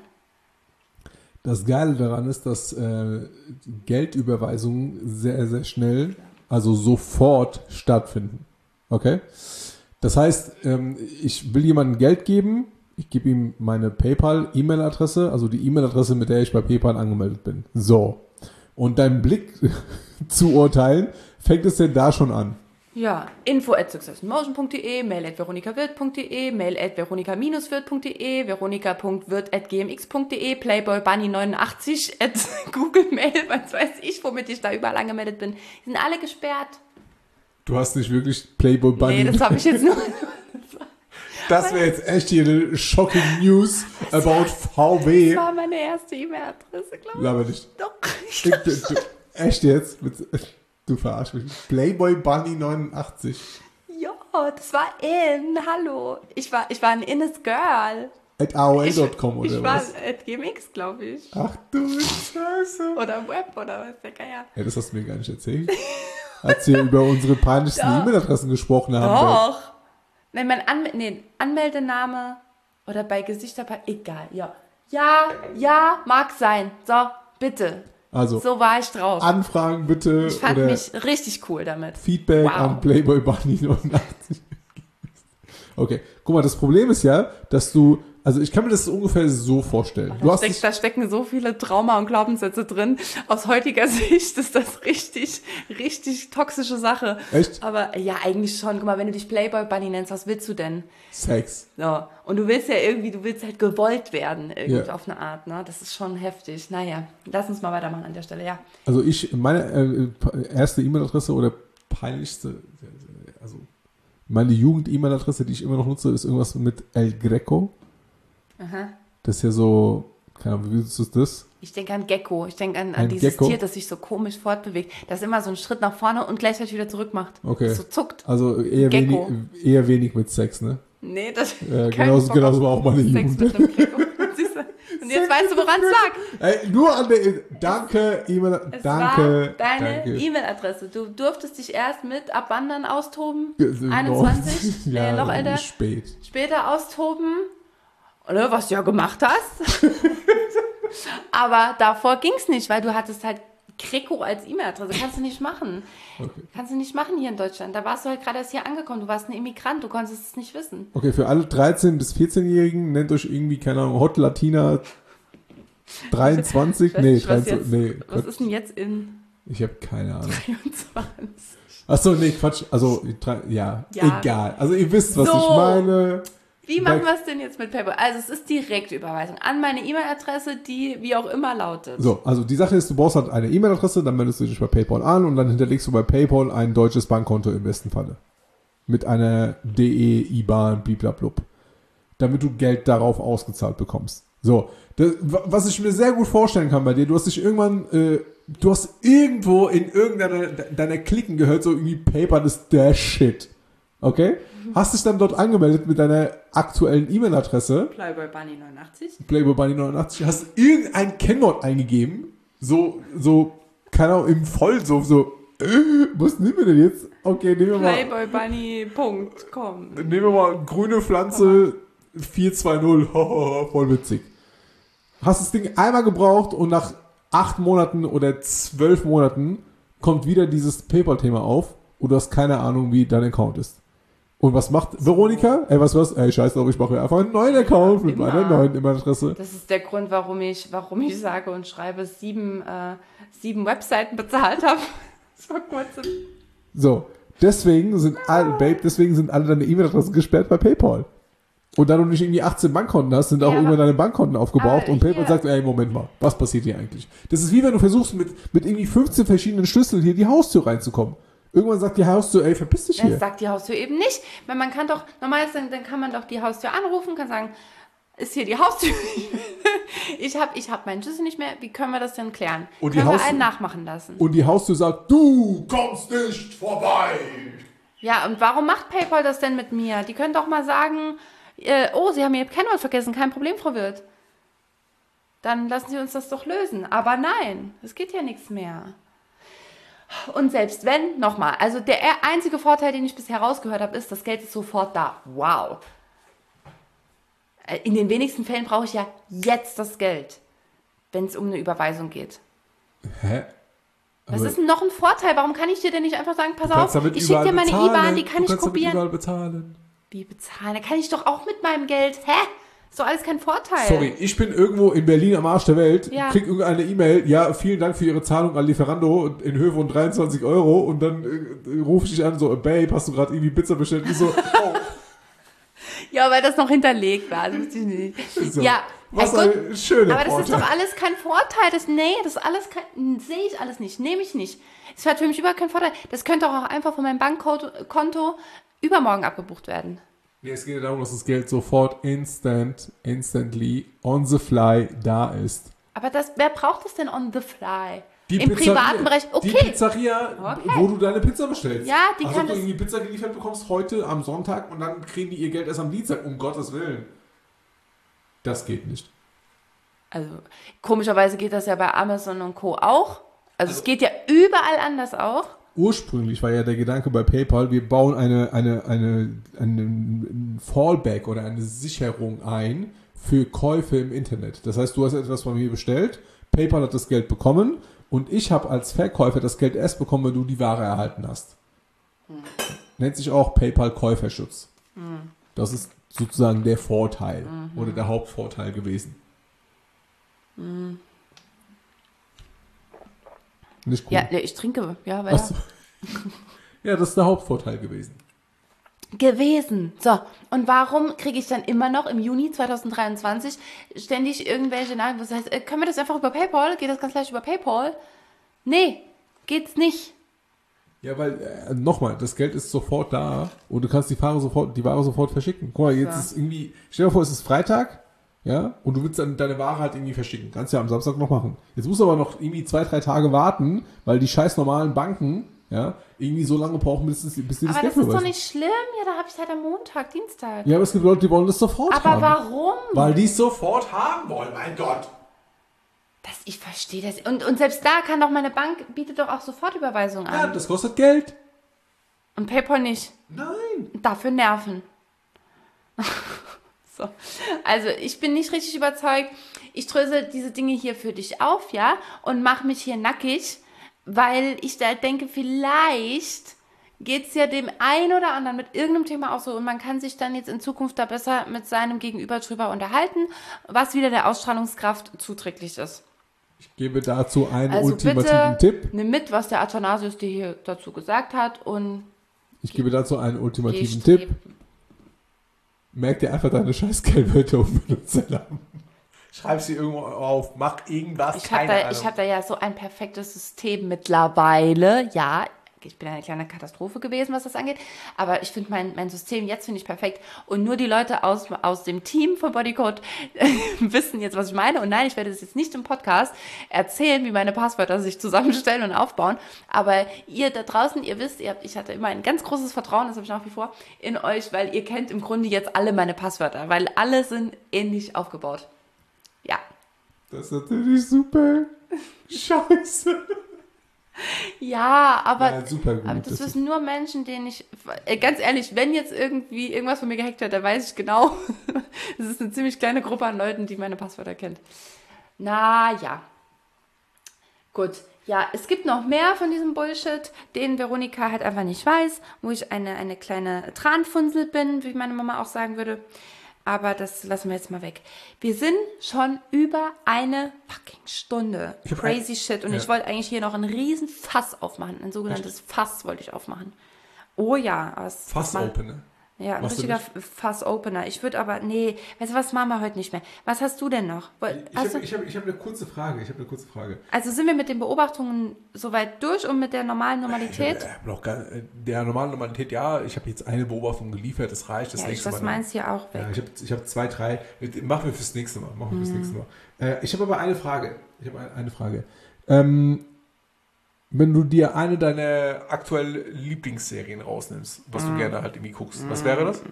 Das Geile daran ist, dass Geldüberweisungen sehr, sehr schnell, also sofort stattfinden. Okay? Das heißt, ich will jemandem Geld geben, ich gebe ihm meine PayPal-E-Mail-Adresse, also die E-Mail-Adresse, mit der ich bei PayPal angemeldet bin. So. Und deinem Blick zu urteilen, fängt es denn da schon an?
Ja, info@successmotion.de, mail@veronikawirt.de, mail@veronika-wirt.de, veronika.wirt@gmx.de, playboybunny89 @googlemail, was weiß ich, womit ich da überall angemeldet bin. Die sind alle gesperrt.
Du hast nicht wirklich Playboy Bunny.
Nee, das habe ich jetzt nur...
Das wäre jetzt echt hier eine shocking News about VW.
Das war meine erste E-Mail-Adresse, glaube ich.
Laber nicht.
Doch.
Echt jetzt? Du verarsch mich. Playboy Bunny 89.
Ja, das war hallo. Ich war ein innes Girl.
At AOL.com oder
was? Ich
war
at GMX, glaube ich.
Ach du Scheiße.
Oder im Web oder was, der Geier.
Ja, das hast du mir gar nicht erzählt. Als wir über unsere peinlichsten E-Mail-Adressen gesprochen haben.
Doch. Wenn man Anmeldename oder bei Gesichterpaar, egal, ja. Ja, mag sein. So, bitte.
Also,
so war ich drauf.
Anfragen bitte.
Ich fand mich richtig cool damit.
Feedback an Playboy Bunny 89. Okay, guck mal, das Problem ist ja, dass du, also ich kann mir das ungefähr so vorstellen.
Da stecken so viele Trauma und Glaubenssätze drin. Aus heutiger Sicht ist das richtig toxische Sache.
Echt?
Aber ja, eigentlich schon. Guck mal, wenn du dich Playboy Bunny nennst, was willst du denn?
Sex.
So. Und du willst halt gewollt werden, irgendwie auf eine Art, ne? Das ist schon heftig. Naja, lass uns mal weitermachen an der Stelle, ja.
Also meine erste E-Mail-Adresse oder peinlichste, also meine Jugend-E-Mail-Adresse, die ich immer noch nutze, ist irgendwas mit El Greco.
Aha.
Das ist ja so, keine Ahnung, wie ist das?
Ich denke an Gecko. Ich denke an dieses Gecko? Tier, das sich so komisch fortbewegt. Das immer so einen Schritt nach vorne und gleichzeitig wieder zurück macht.
Okay.
Das so zuckt.
Also eher wenig mit Sex, ne?
Nee, das
genauso war auch meine Jugend.
Sex mit einem Gecko. Und jetzt weißt du, woran es lag.
Ey, nur an der Danke, E-Mail. Danke.
Deine E-Mail-Adresse. Du durftest dich erst mit ab wann dann austoben? 21?
Ja,
noch älter? Später austoben. Oder was du ja gemacht hast. Aber davor ging es nicht, weil du hattest halt Greco als E-Mail-Adresse. Kannst du nicht machen. Okay. Kannst du nicht machen hier in Deutschland. Da warst du halt gerade erst hier angekommen. Du warst ein Immigrant. Du konntest es nicht wissen.
Okay, für alle 13- bis 14-Jährigen nennt euch irgendwie, keine Ahnung, Hot Latina 23.
Was ist denn jetzt in?
Ich habe keine Ahnung.
23.
Achso, nee, Quatsch. Also, egal. Also, ihr wisst, was ich meine.
Wie machen wir es denn jetzt mit PayPal? Also es ist Direktüberweisung an meine E-Mail-Adresse, die wie auch immer lautet.
So, also die Sache ist, du brauchst halt eine E-Mail-Adresse, dann meldest du dich bei PayPal an und dann hinterlegst du bei PayPal ein deutsches Bankkonto im besten Falle. Mit einer DE, IBAN, bliblablub. Damit du Geld darauf ausgezahlt bekommst. So, was ich mir sehr gut vorstellen kann bei dir, du hast dich irgendwann, du hast irgendwo in irgendeiner deiner Klicken gehört, so irgendwie PayPal ist der Shit. Okay? Hast dich dann dort angemeldet mit deiner aktuellen E-Mail-Adresse.
Playboy Bunny 89.
Playboy Bunny 89. Hast irgendein Kennwort eingegeben. Keine Ahnung, im Voll, was nehmen wir denn jetzt? Okay, nehmen wir mal.
Playboybunny.com.
Nehmen wir mal grüne Pflanze 420. Voll witzig. Hast das Ding einmal gebraucht und nach 8 Monaten oder 12 Monaten kommt wieder dieses PayPal-Thema auf und du hast keine Ahnung, wie dein Account ist. Und was macht Veronika? Scheiß drauf, ich mache einfach einen neuen Account mit meiner neuen E-Mail-Adresse.
Das ist der Grund, warum ich sage und schreibe, 7 Webseiten bezahlt habe. Vor kurzem.
So, deswegen sind alle deine E-Mail-Adressen gesperrt bei PayPal. Und da du nicht irgendwie 18 Bankkonten hast, sind auch irgendwann deine Bankkonten aufgebraucht und PayPal sagt, Moment mal, was passiert hier eigentlich? Das ist wie wenn du versuchst, mit irgendwie 15 verschiedenen Schlüsseln hier die Haustür reinzukommen. Irgendwann sagt die Haustür, verpiss dich hier.
Das sagt die Haustür eben nicht. Weil man kann doch, normalerweise dann kann man doch die Haustür anrufen, kann sagen, ist hier die Haustür? ich hab meinen Schlüssel nicht mehr, wie können wir das denn klären? Können wir einen nachmachen lassen?
Und die Haustür sagt, du kommst nicht vorbei.
Ja, und warum macht PayPal das denn mit mir? Die können doch mal sagen, Sie haben Ihr Kennwort vergessen, kein Problem, Frau Wirth. Dann lassen Sie uns das doch lösen. Aber nein, es geht ja nichts mehr. Und selbst wenn, nochmal, also der einzige Vorteil, den ich bisher rausgehört habe, ist, das Geld ist sofort da. Wow. In den wenigsten Fällen brauche ich ja jetzt das Geld, wenn es um eine Überweisung geht.
Hä?
Was ist denn noch ein Vorteil? Warum kann ich dir denn nicht einfach sagen, pass auf, ich schicke dir meine IBAN, die kann ich kopieren.
Überall bezahlen.
Wie bezahlen? Da kann ich doch auch mit meinem Geld. Hä? Ist doch alles kein Vorteil.
Sorry, ich bin irgendwo in Berlin am Arsch der Welt,
Ja.
krieg irgendeine E-Mail, ja, vielen Dank für Ihre Zahlung an Lieferando in Höhe von 23 Euro und dann rufe ich dich an, so, Babe, hast du gerade irgendwie Pizza bestellt? Ich so, oh.
Ja, weil das noch hinterlegt war, das wusste ich nicht.
So.
Ja,
Was
gut,
ein schöner
aber das
Vorteil.
ist doch alles kein Vorteil. Das sehe ich alles nicht, nehme ich nicht. Es hat für mich überhaupt keinen Vorteil. Das könnte auch einfach von meinem Bankkonto übermorgen abgebucht werden.
Nee, es geht ja darum, dass das Geld sofort instantly, on the fly da ist.
Aber wer braucht das denn on the fly?
Die
Im
Pizzeria,
privaten Bereich, okay.
Die Pizzeria, wo du deine Pizza bestellst.
Ja, die
also
kann
du
das.
irgendwie Pizza geliefert bekommst heute am Sonntag und dann kriegen die ihr Geld erst am Dienstag. Um Gottes Willen. Das geht nicht.
Also, komischerweise geht das ja bei Amazon und Co. auch. Also es geht ja überall anders auch.
Ursprünglich war ja der Gedanke bei PayPal, wir bauen einen Fallback oder eine Sicherung ein für Käufe im Internet. Das heißt, du hast etwas von mir bestellt, PayPal hat das Geld bekommen und ich habe als Verkäufer das Geld erst bekommen, wenn du die Ware erhalten hast. Nennt sich auch PayPal-Käuferschutz. Das ist sozusagen der Vorteil oder der Hauptvorteil gewesen. Nicht cool.
Ja, ich trinke. Ja, weil
So. Ja, das ist der Hauptvorteil gewesen.
gewesen. So, und warum kriege ich dann immer noch im Juni 2023 ständig irgendwelche Nachrichten, was heißt, können wir das einfach über PayPal? Geht das ganz leicht über PayPal? Nee, geht's nicht.
Ja, weil, nochmal, das Geld ist sofort da und du kannst die Ware sofort verschicken. Guck mal, jetzt ist irgendwie, stell dir vor, es ist Freitag, ja, und du willst dann deine Ware halt irgendwie verschicken. Kannst ja am Samstag noch machen. Jetzt musst du aber noch irgendwie 2-3 Tage warten, weil die scheiß normalen Banken, ja, irgendwie so lange brauchen, bis die das Geld
Aber das ist doch
überweisen.
nicht schlimm. Ja, da habe ich halt am Montag, Dienstag.
Ja, aber es gibt Leute, die wollen das sofort
Aber
haben.
warum?
Weil die es sofort haben wollen, mein Gott.
Ich verstehe das. Und selbst da kann doch meine Bank, bietet doch auch Sofortüberweisung
Ja,
an.
das kostet Geld.
Und PayPal nicht.
Nein.
Dafür nerven. So. Also ich bin nicht richtig überzeugt. Ich drösel diese Dinge hier für dich auf, ja, und mache mich hier nackig, weil ich da denke, vielleicht geht es ja dem einen oder anderen mit irgendeinem Thema auch so und man kann sich dann jetzt in Zukunft da besser mit seinem Gegenüber drüber unterhalten, was wieder der Ausstrahlungskraft zuträglich ist.
Ich gebe dazu einen
Also
ultimativen
bitte
Tipp.
nimm mit, was der Athanasius dir hier dazu gesagt hat und
Ich gebe dazu einen ultimativen
geh
Tipp. Merk dir einfach deine scheiß Geldwörter und Benutzernamen. Schreib sie irgendwo auf, mach irgendwas,
Ich habe da ja so ein perfektes System mittlerweile. Ja, ich bin eine kleine Katastrophe gewesen, was das angeht. Aber ich finde mein System jetzt finde ich perfekt. Und nur die Leute aus dem Team von Bodycode wissen jetzt, was ich meine. Und nein, ich werde das jetzt nicht im Podcast erzählen, wie meine Passwörter sich zusammenstellen und aufbauen. Aber ihr da draußen, ihr wisst, ich hatte immer ein ganz großes Vertrauen, das habe ich nach wie vor, in euch, weil ihr kennt im Grunde jetzt alle meine Passwörter, weil alle sind ähnlich aufgebaut. Ja.
Das ist natürlich super. Scheiße.
Ja, aber,
super gut.
aber das wissen nur Menschen, denen ich, ganz ehrlich, wenn jetzt irgendwie irgendwas von mir gehackt wird, dann weiß ich genau, es ist eine ziemlich kleine Gruppe an Leuten, die meine Passwörter kennt. Na ja. Gut. Ja, es gibt noch mehr von diesem Bullshit, den Veronika halt einfach nicht weiß, wo ich eine kleine Tranfunsel bin, wie meine Mama auch sagen würde. Aber das lassen wir jetzt mal weg. Wir sind schon über eine fucking Stunde. Crazy shit. Und ich wollte eigentlich hier noch einen riesen Fass aufmachen. Ein sogenanntes Fass wollte ich aufmachen. Oh ja.
Fass-Opener.
Ja, ein richtiger Fass-Opener. Ich würde aber, nee, weißt du was, machen wir heute nicht mehr. Was hast du denn noch?
Ich hab eine kurze Frage.
Also sind wir mit den Beobachtungen soweit durch und mit der normalen Normalität?
Der normalen Normalität, ja. Ich habe jetzt eine Beobachtung geliefert, das reicht. Das nächste
das
Mal.
meinst du ja auch weg.
Ja, ich habe 2, 3. Machen wir fürs nächste Mal. Ich habe aber eine Frage. Wenn du dir eine deiner aktuellen Lieblingsserien rausnimmst, was du gerne halt irgendwie guckst, was wäre das?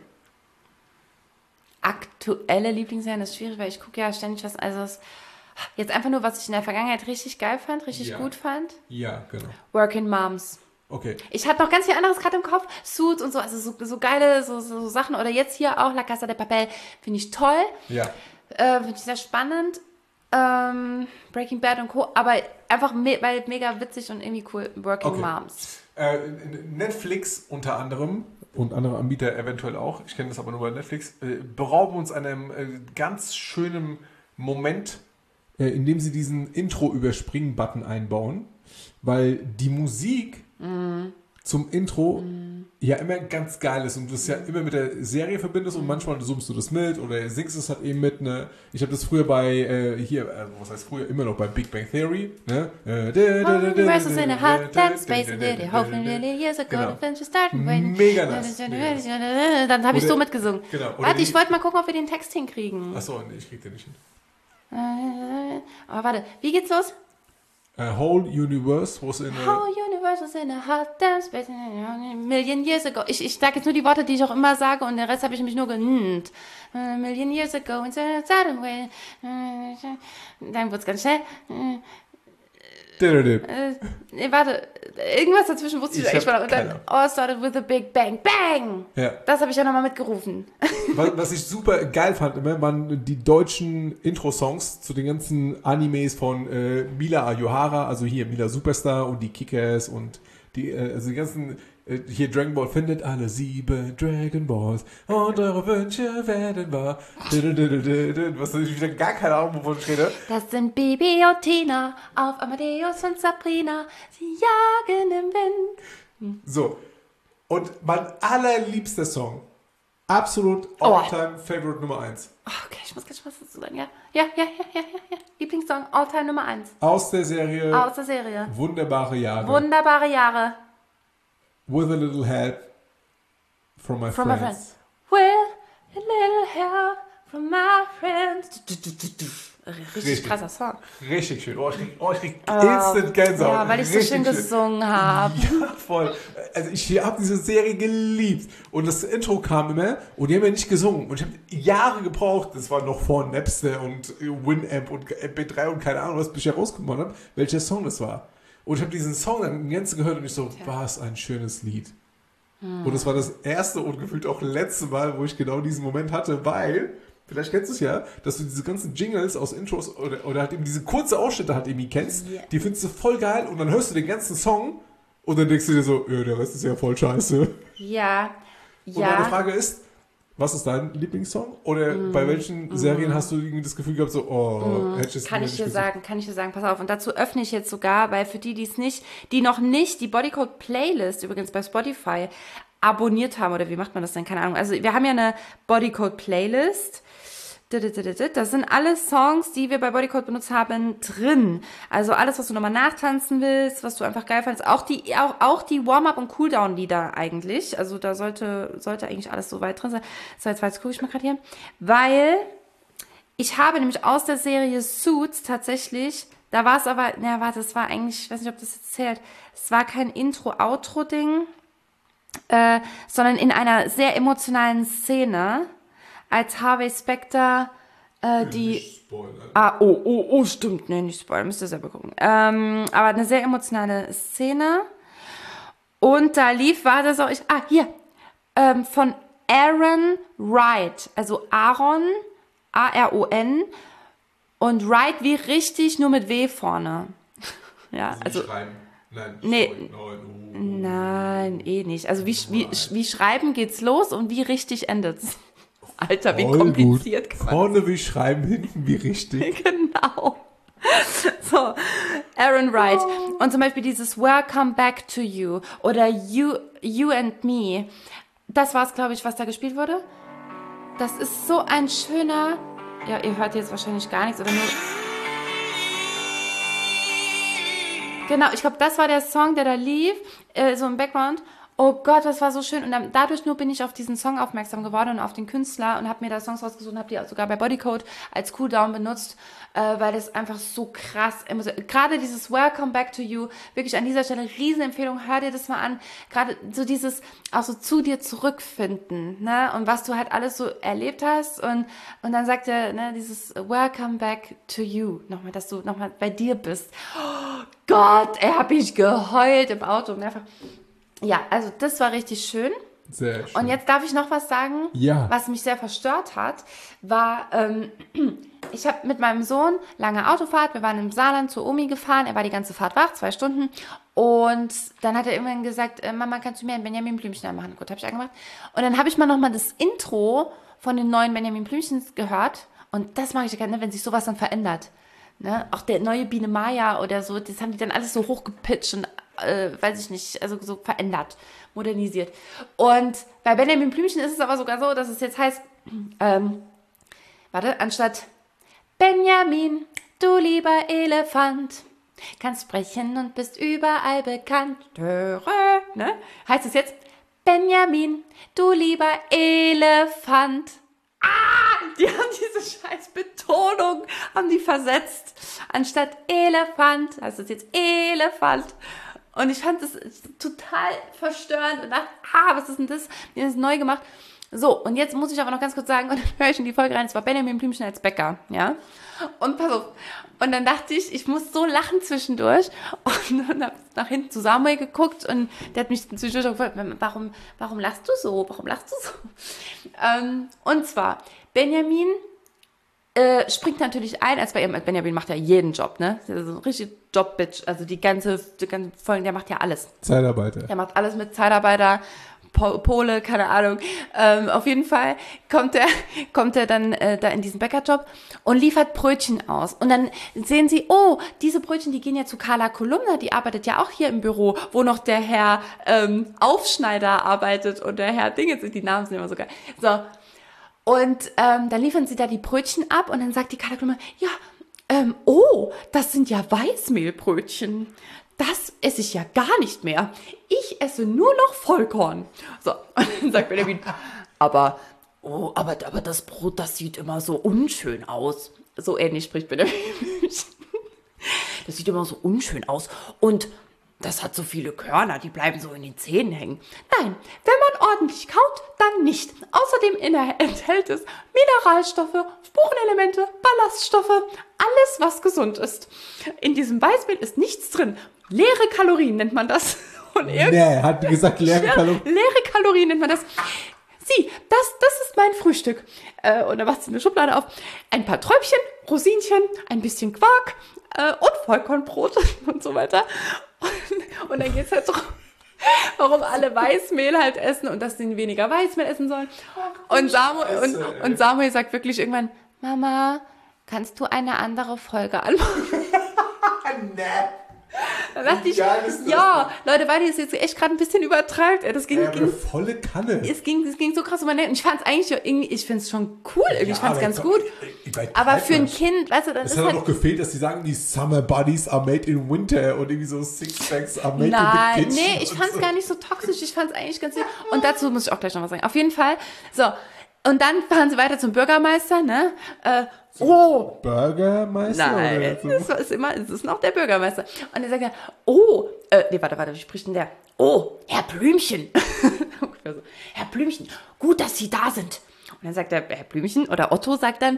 Aktuelle Lieblingsserien ist schwierig, weil ich gucke ja ständig was, also jetzt einfach nur, was ich in der Vergangenheit richtig geil fand, gut fand.
Ja, genau.
Working Moms.
Okay.
Ich hatte noch ganz viel anderes gerade im Kopf, Suits und so, also so geile so Sachen, oder jetzt hier auch La Casa de Papel, finde ich toll.
Ja.
Finde ich sehr spannend. Breaking Bad und Co., aber einfach weil mega witzig und irgendwie cool. Working Moms.
Netflix unter anderem und andere Anbieter eventuell auch, ich kenne das aber nur bei Netflix, berauben uns einem ganz schönen Moment, indem sie diesen Intro-Überspringen-Button einbauen, weil die Musik zum Intro ja immer ganz geil ist und du das ja immer mit der Serie verbindest und manchmal summst du das mit oder singst es halt eben mit. Ne? Ich habe das früher bei, was heißt früher, immer noch bei Big Bang Theory. Ne? Mega nice.
Dann habe ich so mitgesungen.
Genau.
Warte, ich wollte mal gucken, ob wir den Text hinkriegen.
Achso, nee, ich krieg den nicht hin.
Aber warte, wie geht's los?
Whole universe was in a...
Whole universe was in a hot damn space a million years ago. Ich sage jetzt nur die Worte, die ich auch immer sage und den Rest habe ich mich nur genannt. A million years ago in a sudden way. Dann wird's ganz schnell. Warte, irgendwas dazwischen wusste ich eigentlich mal. Und dann all started with a big bang. Bang!
Ja.
Das habe ich ja nochmal mitgerufen.
Was ich super geil fand, immer waren die deutschen Intro-Songs zu den ganzen Animes von Mila Ayohara, also hier Mila Superstar und die Kickers und also die ganzen, hier Dragon Ball findet alle 7 Dragon Balls und eure Wünsche werden wahr. Was ich wieder gar keine Ahnung, wovon ich rede.
Das sind Bibi und Tina auf Amadeus und Sabrina. Sie jagen im Wind.
So. Und mein allerliebster Song. Absolut all-time Favorite Nummer 1.
Okay, ich muss ganz was dazu sagen, ja. Ja. Lieblingssong, all-time Nummer 1.
Aus der Serie. Wunderbare Jahre. With a little help from my friends.
With a little help from my friends. Richtig krasser Song.
Richtig schön. Ich krieg instant Gänsehaut.
Ja, weil ich so schön gesungen habe.
Ja, voll. Also ich habe diese Serie geliebt. Und das Intro kam immer und die haben ja nicht gesungen. Und ich habe Jahre gebraucht, das war noch vor Napster und Winamp und MP3 und keine Ahnung, was ich herausgefunden habe, welcher Song das war. Und ich habe diesen Song dann im Ganzen gehört und ich so, was ein schönes Lied. Und das war das erste und gefühlt auch letzte Mal, wo ich genau diesen Moment hatte, weil, vielleicht kennst du es ja, dass du diese ganzen Jingles aus Intros oder halt eben diese kurze Ausschnitte halt irgendwie kennst, die findest du voll geil und dann hörst du den ganzen Song und dann denkst du dir so, der Rest ist ja voll scheiße.
Ja.
Und meine Frage ist, was ist dein Lieblingssong? Oder bei welchen Serien hast du irgendwie das Gefühl gehabt, so, hätte ich es
Kann ich dir sagen, pass auf. Und dazu öffne ich jetzt sogar, weil für die noch nicht die Bodycode Playlist übrigens bei Spotify abonniert haben, oder wie macht man das denn? Keine Ahnung. Also wir haben ja eine Bodycode Playlist. Das sind alle Songs, die wir bei Bodycode benutzt haben, drin. Also alles, was du nochmal nachtanzen willst, was du einfach geil fandest. Auch die Warm-Up- und Cooldown-Lieder eigentlich. Also da sollte eigentlich alles so weit drin sein. So, jetzt gucke ich mal gerade hier. Weil ich habe nämlich aus der Serie Suits tatsächlich, da war es aber, das war eigentlich, ich weiß nicht, ob das jetzt zählt, es war kein Intro-Outro-Ding, sondern in einer sehr emotionalen Szene, als Harvey Specter stimmt, nee, nicht spoilern, müsst ihr selber gucken. Aber eine sehr emotionale Szene. Und da war das auch, von Aaron Wright, also Aaron, A-R-O-N, und Wright wie richtig, nur mit W vorne. Ja, also
schreiben.
Nein, nicht. Also wie schreiben geht's los und wie richtig endet's? Alter, wie kompliziert kann man
Vorne wie schreiben, hinten wie richtig.
Genau. So, Aaron Wright. Und zum Beispiel dieses Welcome Back to You oder You and Me. Das war es, glaube ich, was da gespielt wurde. Das ist so ein schöner... Ja, ihr hört jetzt wahrscheinlich gar nichts, oder nur... Genau, ich glaube, das war der Song, der da lief, so im Background. Oh Gott, das war so schön. Und dadurch nur bin ich auf diesen Song aufmerksam geworden und auf den Künstler und habe mir da Songs rausgesucht und habe die auch sogar bei Bodycode als Cooldown benutzt, weil das einfach so krass, gerade dieses Welcome Back to You, wirklich an dieser Stelle Riesenempfehlung, hör dir das mal an. Gerade so dieses, auch so zu dir zurückfinden, ne? Und was du halt alles so erlebt hast und dann sagt er, ne, dieses Welcome Back to You, nochmal, dass du nochmal bei dir bist. Oh Gott, habe ich geheult im Auto, mehrfach. Ja, also das war richtig schön.
Sehr schön.
Und jetzt darf ich noch was sagen, was mich sehr verstört hat, war, ich habe mit meinem Sohn lange Autofahrt, wir waren im Saarland zur Omi gefahren, er war die ganze Fahrt wach, 2 Stunden, und dann hat er irgendwann gesagt, Mama, kannst du mir ein Benjamin Blümchen anmachen? Gut, habe ich angemacht. Und dann habe ich mal nochmal das Intro von den neuen Benjamin Blümchens gehört, und das mag ich gerne, wenn sich sowas dann verändert. Ne? Auch der neue Biene Maya oder so, das haben die dann alles so hochgepitcht und weiß ich nicht, also so verändert, modernisiert. Und bei Benjamin Blümchen ist es aber sogar so, dass es jetzt heißt, anstatt Benjamin, du lieber Elefant, kannst sprechen und bist überall bekannt, ne? Heißt es jetzt, Benjamin, du lieber Elefant. Die haben diese scheiß Betonung, haben die versetzt. Anstatt Elefant, heißt es jetzt Elefant. Und ich fand das total verstörend und dachte, was ist denn das? Die haben das neu gemacht. So, und jetzt muss ich aber noch ganz kurz sagen, und dann höre ich in die Folge rein, es war Benjamin Blümchen als Bäcker, ja. Und pass auf, und dann dachte ich muss so lachen zwischendurch, und dann habe ich nach hinten zu Samuel geguckt und der hat mich zwischendurch gefragt, warum lachst du so? Warum lachst du so? Und zwar, Benjamin springt natürlich ein, als bei ihm, Benjamin macht ja jeden Job, ne? Der ist so ein richtig Job-Bitch, also die ganze Folge, der macht ja alles.
Zeitarbeiter.
Der macht alles mit Zeitarbeiter, Pole, keine Ahnung. Auf jeden Fall kommt er dann da in diesen Bäckerjob und liefert Brötchen aus. Und dann sehen sie, diese Brötchen, die gehen ja zu Carla Kolumna, die arbeitet ja auch hier im Büro, wo noch der Herr Aufschneider arbeitet und der Herr Dingens, die Namen sind immer so geil. So. Und dann liefern sie da die Brötchen ab und dann sagt die Carla Kolumna, das sind ja Weißmehlbrötchen. Das esse ich ja gar nicht mehr. Ich esse nur noch Vollkorn. So, und dann sagt Benjamin, aber das Brot, das sieht immer so unschön aus. So ähnlich spricht Benjamin. Das sieht immer so unschön aus. Und das hat so viele Körner, die bleiben so in den Zähnen hängen. Nein, wenn man ordentlich kaut, dann nicht. Außerdem enthält es Mineralstoffe, Spurenelemente, Ballaststoffe, alles, was gesund ist. In diesem Weißmehl ist nichts drin. Leere Kalorien nennt man das. Und
hat die gesagt, leere Kalorien?
Leere Kalorien nennt man das. Sieh, das ist mein Frühstück. Und dann macht sie eine Schublade auf. Ein paar Träubchen, Rosinchen, ein bisschen Quark und Vollkornbrot und so weiter. Und dann geht es halt darum, warum alle Weißmehl halt essen und dass sie weniger Weißmehl essen sollen. Und Samuel sagt wirklich irgendwann, Mama, kannst du eine andere Folge anmachen?
Nee.
Lass dich,
geil ist das
ja, Leute, weil die es jetzt echt gerade ein bisschen übertreibt. Das ging,
aber volle Kanne.
es ging so krass über den. Und ich fand es eigentlich irgendwie, ich finde es schon cool, irgendwie, ich fand es ganz gut. Aber für ein Kind, weißt du, das
Es
ist
hat
halt...
noch gefehlt, dass die sagen, die Summer Buddies are made in winter und irgendwie so Sixpacks are made
Nein,
in the kitchen.
nee, ich fand es gar nicht so toxisch, ich fand es eigentlich ganz süß. Und dazu muss ich auch gleich noch was sagen. Auf jeden Fall, so, und dann fahren sie weiter zum Bürgermeister, ne?
Bürgermeister?
Nein,
Oder so?
es ist noch der Bürgermeister. Und er sagt ja, nee, warte, wie spricht denn der? Oh, Herr Blümchen. Ungefähr so. Herr Blümchen, gut, dass Sie da sind. Und dann sagt der Herr Blümchen, oder Otto sagt dann,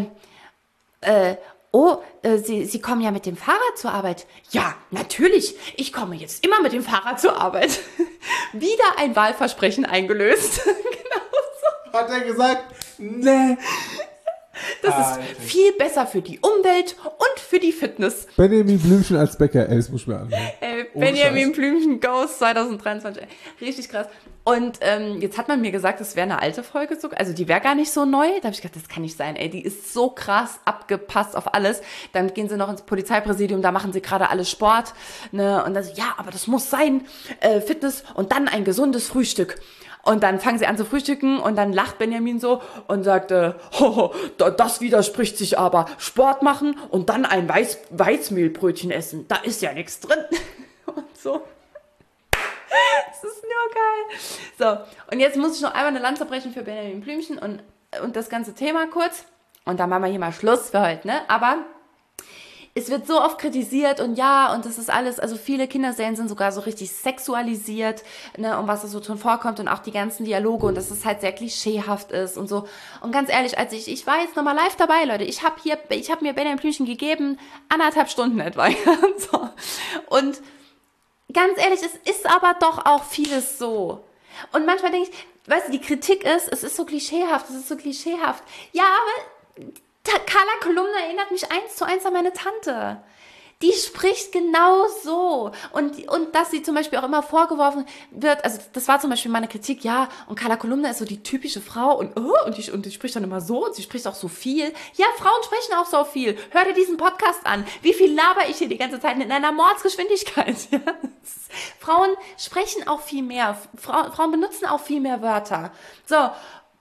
Sie kommen ja mit dem Fahrrad zur Arbeit. Ja, natürlich. Ich komme jetzt immer mit dem Fahrrad zur Arbeit. Wieder ein Wahlversprechen eingelöst. Genau so.
Hat er gesagt, nee.
Das ist viel besser für die Umwelt und für die Fitness.
Benjamin Blümchen als Bäcker, das muss ich mir anhören.
Benjamin Blümchen Ghost 2023. Richtig krass. Und jetzt hat man mir gesagt, das wäre eine alte Folge, also die wäre gar nicht so neu. Da habe ich gedacht, das kann nicht sein, die ist so krass abgepasst auf alles. Dann gehen sie noch ins Polizeipräsidium, da machen sie gerade alle Sport. Ne? Und dann so, ja, aber das muss sein, Fitness und dann ein gesundes Frühstück. Und dann fangen sie an zu frühstücken und dann lacht Benjamin so und sagt, das widerspricht sich aber. Sport machen und dann ein Weißmehlbrötchen essen. Da ist ja nichts drin. Und so. Das ist nur geil. So, und jetzt muss ich noch einmal eine Lanze brechen für Benjamin Blümchen und das ganze Thema kurz. Und dann machen wir hier mal Schluss für heute, ne? Aber es wird so oft kritisiert und ja, und das ist alles, also viele Kinderserien sind sogar so richtig sexualisiert, ne, um was da so drin vorkommt und auch die ganzen Dialoge und dass es halt sehr klischeehaft ist und so. Und ganz ehrlich, als ich war jetzt nochmal live dabei, Leute, ich habe mir Benjamin Blümchen gegeben, 1,5 Stunden etwa. So. Und ganz ehrlich, es ist aber doch auch vieles so. Und manchmal denke ich, weißt du, die Kritik ist, es ist so klischeehaft. Ja, aber Carla Kolumna erinnert mich 1:1 an meine Tante. Die spricht genau so. Und dass sie zum Beispiel auch immer vorgeworfen wird, also das war zum Beispiel meine Kritik, ja, und Carla Kolumna ist so die typische Frau und die spricht dann immer so und sie spricht auch so viel. Ja, Frauen sprechen auch so viel. Hör dir diesen Podcast an. Wie viel laber ich hier die ganze Zeit in einer Mordsgeschwindigkeit? Ja? Frauen sprechen auch viel mehr. Frauen benutzen auch viel mehr Wörter. So,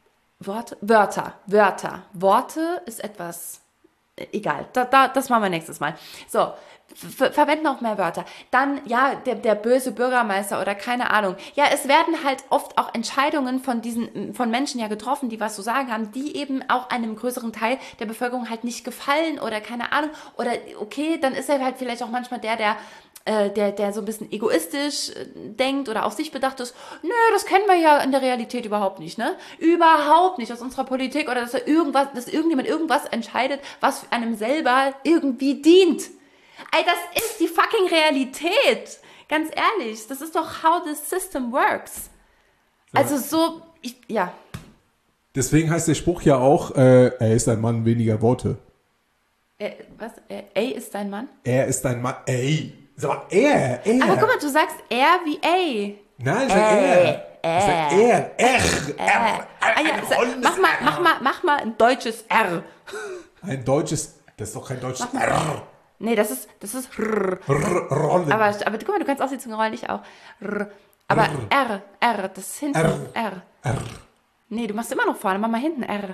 Worte ist etwas, egal, das machen wir nächstes Mal. So, verwenden auch mehr Wörter. Dann, ja, der böse Bürgermeister oder keine Ahnung. Ja, es werden halt oft auch Entscheidungen von Menschen ja getroffen, die was zu sagen haben, die eben auch einem größeren Teil der Bevölkerung halt nicht gefallen oder keine Ahnung. Oder okay, dann ist er halt vielleicht auch manchmal der so ein bisschen egoistisch denkt oder auf sich bedacht ist, nö, das kennen wir ja in der Realität überhaupt nicht, ne? Überhaupt nicht aus unserer Politik oder dass irgendjemand irgendwas entscheidet, was einem selber irgendwie dient. Ey, das ist die fucking Realität. Ganz ehrlich, das ist doch how the system works. Also so, ja.
Deswegen heißt der Spruch ja auch, er ist ein Mann weniger Worte.
Was? Ey ist dein Mann?
Er ist ein Mann, ey. Sag mal, er.
Aber guck mal, du sagst er wie ey.
Nein, ich sag er. Ich sag er.
Mach mal ein deutsches R.
Ein deutsches, das ist doch kein deutsches R.
Nee, das ist
Rollen.
Aber guck mal, du kannst auch die Zunge rollen, ich auch. Aber R, das ist hinten R. Nee, du machst immer noch vorne, mach mal hinten R.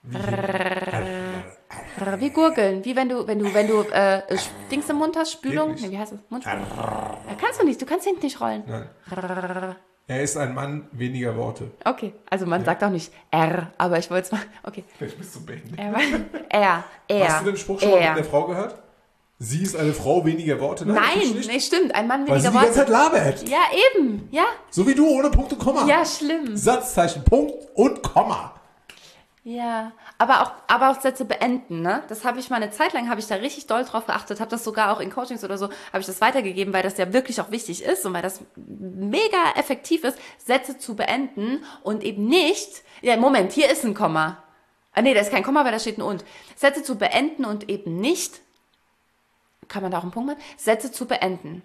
Wie gurgeln, wie wenn du Dings im Mund hast, Spülung. Nee, wie heißt das? Mundspülung. Kannst du nicht, du kannst hinten nicht rollen.
Nein. Er ist ein Mann weniger Worte.
Okay, also man sagt auch nicht R, aber ich wollte es mal, okay.
Vielleicht bist du behindert.
Er.
Hast du den Spruch schon mal mit der Frau gehört? Sie ist eine Frau weniger Worte?
Nein, nee, stimmt, ein Mann
weil
weniger
sie
Worte.
die ganze Zeit labert.
Ja, eben, ja.
So wie du, ohne Punkt und Komma.
Ja, schlimm.
Satzzeichen, Punkt und Komma.
Ja, aber auch Sätze beenden, ne? Das habe ich mal eine Zeit lang, habe ich da richtig doll drauf geachtet, habe das sogar auch in Coachings oder so, habe ich das weitergegeben, weil das ja wirklich auch wichtig ist und weil das mega effektiv ist, Sätze zu beenden und eben nicht, ja, Moment, hier ist ein Komma. Nee, da ist kein Komma, weil da steht ein und. Sätze zu beenden und eben nicht, kann man da auch einen Punkt machen? Sätze zu beenden.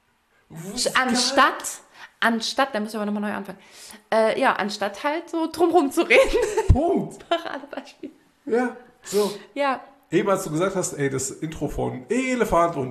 Anstatt, da müssen wir aber nochmal neu anfangen. Anstatt halt so drumherum zu reden.
Punkt.
Paradebeispiel.
Ja, so.
Ja.
Eben als du gesagt hast, ey, das Intro von Elefant und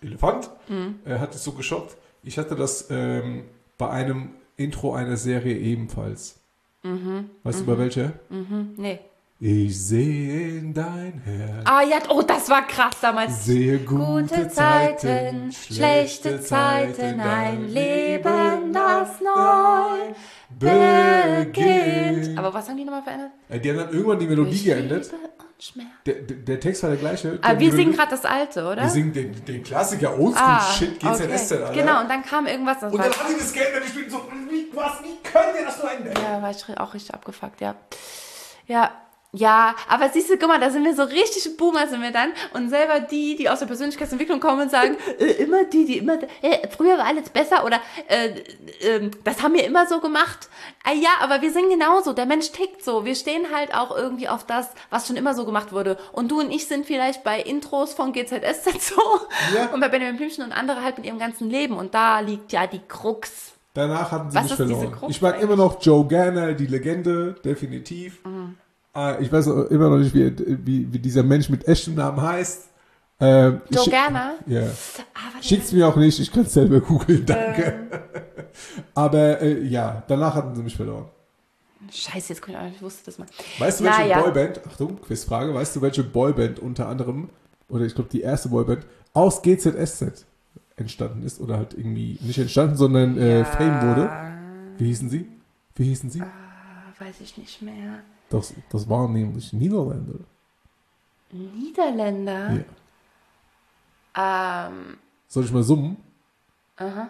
Elefant. Hat es so geschockt. Ich hatte das bei einem Intro einer Serie ebenfalls. Weißt du bei welcher?
Nee.
Ich sehe in dein Herz.
Ah ja, oh, das war krass damals.
Sehe gute Zeiten, schlechte Zeiten, ein Leben, das neu beginnt.
Aber was haben die nochmal verändert?
Die haben dann irgendwann die Melodie geändert.
Liebe und Schmerz.
Der Text war der gleiche.
Aber wir singen gerade das Alte, oder?
Wir singen den Klassiker Oldschool-Shit, GZSZ,
okay.
Alter.
Genau, und dann kam irgendwas.
Und dann hat die das Geld und ich bin so, wie können wir das nur ändern?
Ja, war ich auch richtig abgefuckt, ja. Ja, aber siehst du, guck mal, da sind wir so richtig Boomer sind wir dann und selber die aus der Persönlichkeitsentwicklung kommen und sagen, früher war alles besser oder das haben wir immer so gemacht. Ja, aber wir sind genauso, der Mensch tickt so. Wir stehen halt auch irgendwie auf das, was schon immer so gemacht wurde. Und du und ich sind vielleicht bei Intros von GZSZ so und bei Benjamin Blümchen und andere halt mit ihrem ganzen Leben und da liegt ja die Krux.
Danach hatten sie
Was
mich
ist diese
verloren.
Krux
Ich mag immer noch Joe Gerner, die Legende, definitiv. Ich weiß immer noch nicht, wie dieser Mensch mit echtem Namen heißt.
Joe Gerner?
Ja. Schickt's mir auch nicht, ich kann es selber googeln, danke. Aber ja, danach hatten sie mich verloren.
Scheiße, jetzt guck ich wusste das mal.
Weißt du, welche Boyband, Achtung, Quizfrage, weißt du, welche Boyband unter anderem, oder ich glaube die erste Boyband, aus GZSZ entstanden ist oder halt irgendwie nicht entstanden, sondern Fame wurde? Wie hießen sie?
Weiß ich nicht mehr.
Das waren nämlich Niederländer.
Niederländer?
Ja. Soll ich mal summen?
Aha.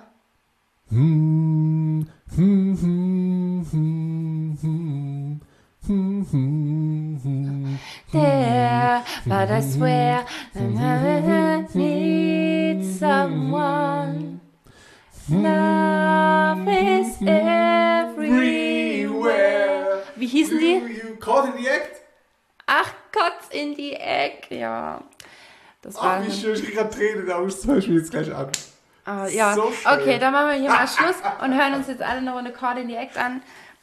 There, but I swear I need someone. Love is everywhere. Wie hießen die?
Caught in the act?
Ach, Kotz in die Ecke, ja. Das war.
Ach, wie schön, ich krieg grad Tränen, da muss ich zum Beispiel jetzt gleich an.
Ja,
so
okay, dann machen wir hier mal Schluss und hören uns jetzt alle eine Runde Caught in the Act an.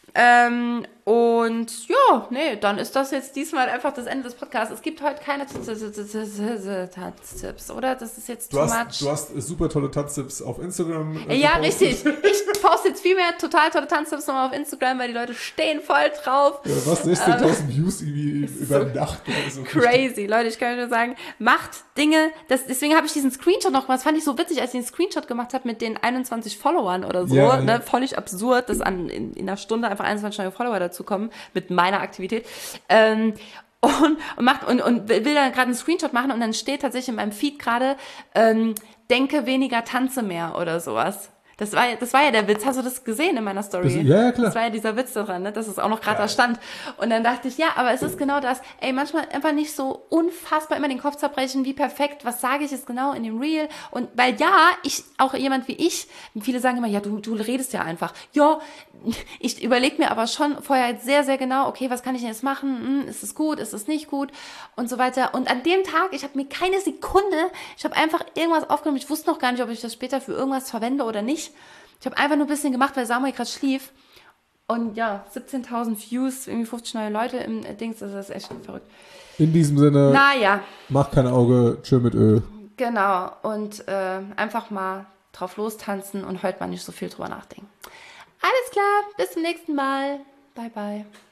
Und ja, nee, dann ist das jetzt diesmal einfach das Ende des Podcasts. Es gibt heute keine Tanztipps, oder? Das ist jetzt too much.
Du hast super tolle Tanztipps auf Instagram.
Ja, richtig. Ich poste jetzt viel mehr total tolle Tanztipps nochmal auf Instagram, weil die Leute stehen voll drauf.
Ja, was 16.000 Views irgendwie über Nacht. So
crazy, Leute, ich kann nur sagen, macht Dinge, deswegen habe ich diesen Screenshot noch gemacht, das fand ich so witzig, als ich den Screenshot gemacht habe mit den 21 Followern oder so,
ja,
ne, völlig absurd, dass in einer Stunde einfach 21 neue Follower dazukommen mit meiner Aktivität. Und will dann gerade einen Screenshot machen und dann steht tatsächlich in meinem Feed gerade, denke weniger, tanze mehr oder sowas. Das war ja der Witz. Hast du das gesehen in meiner Story?
Ja, klar.
Das war ja dieser Witz daran, ne? Dass es auch noch gerade da stand. Und dann dachte ich, ja, aber es ist genau das. Ey, manchmal einfach nicht so unfassbar immer den Kopf zerbrechen, wie perfekt, was sage ich jetzt genau in dem Reel? Und weil auch jemand wie ich, viele sagen immer, ja, du redest ja einfach. Ja, ich überlege mir aber schon vorher jetzt sehr, sehr genau, okay, was kann ich denn jetzt machen? Ist es gut, ist es nicht gut? Und so weiter. Und an dem Tag, ich habe mir keine Sekunde, ich habe einfach irgendwas aufgenommen. Ich wusste noch gar nicht, ob ich das später für irgendwas verwende oder nicht. Ich habe einfach nur ein bisschen gemacht, weil Samuel gerade schlief. Und ja, 17.000 Views, irgendwie 50 neue Leute im Dings, das ist echt verrückt.
In diesem Sinne,
naja.
Mach kein Auge, tschö mit Öl.
Genau, und einfach mal drauf lostanzen und heute mal nicht so viel drüber nachdenken. Alles klar, bis zum nächsten Mal. Bye, bye.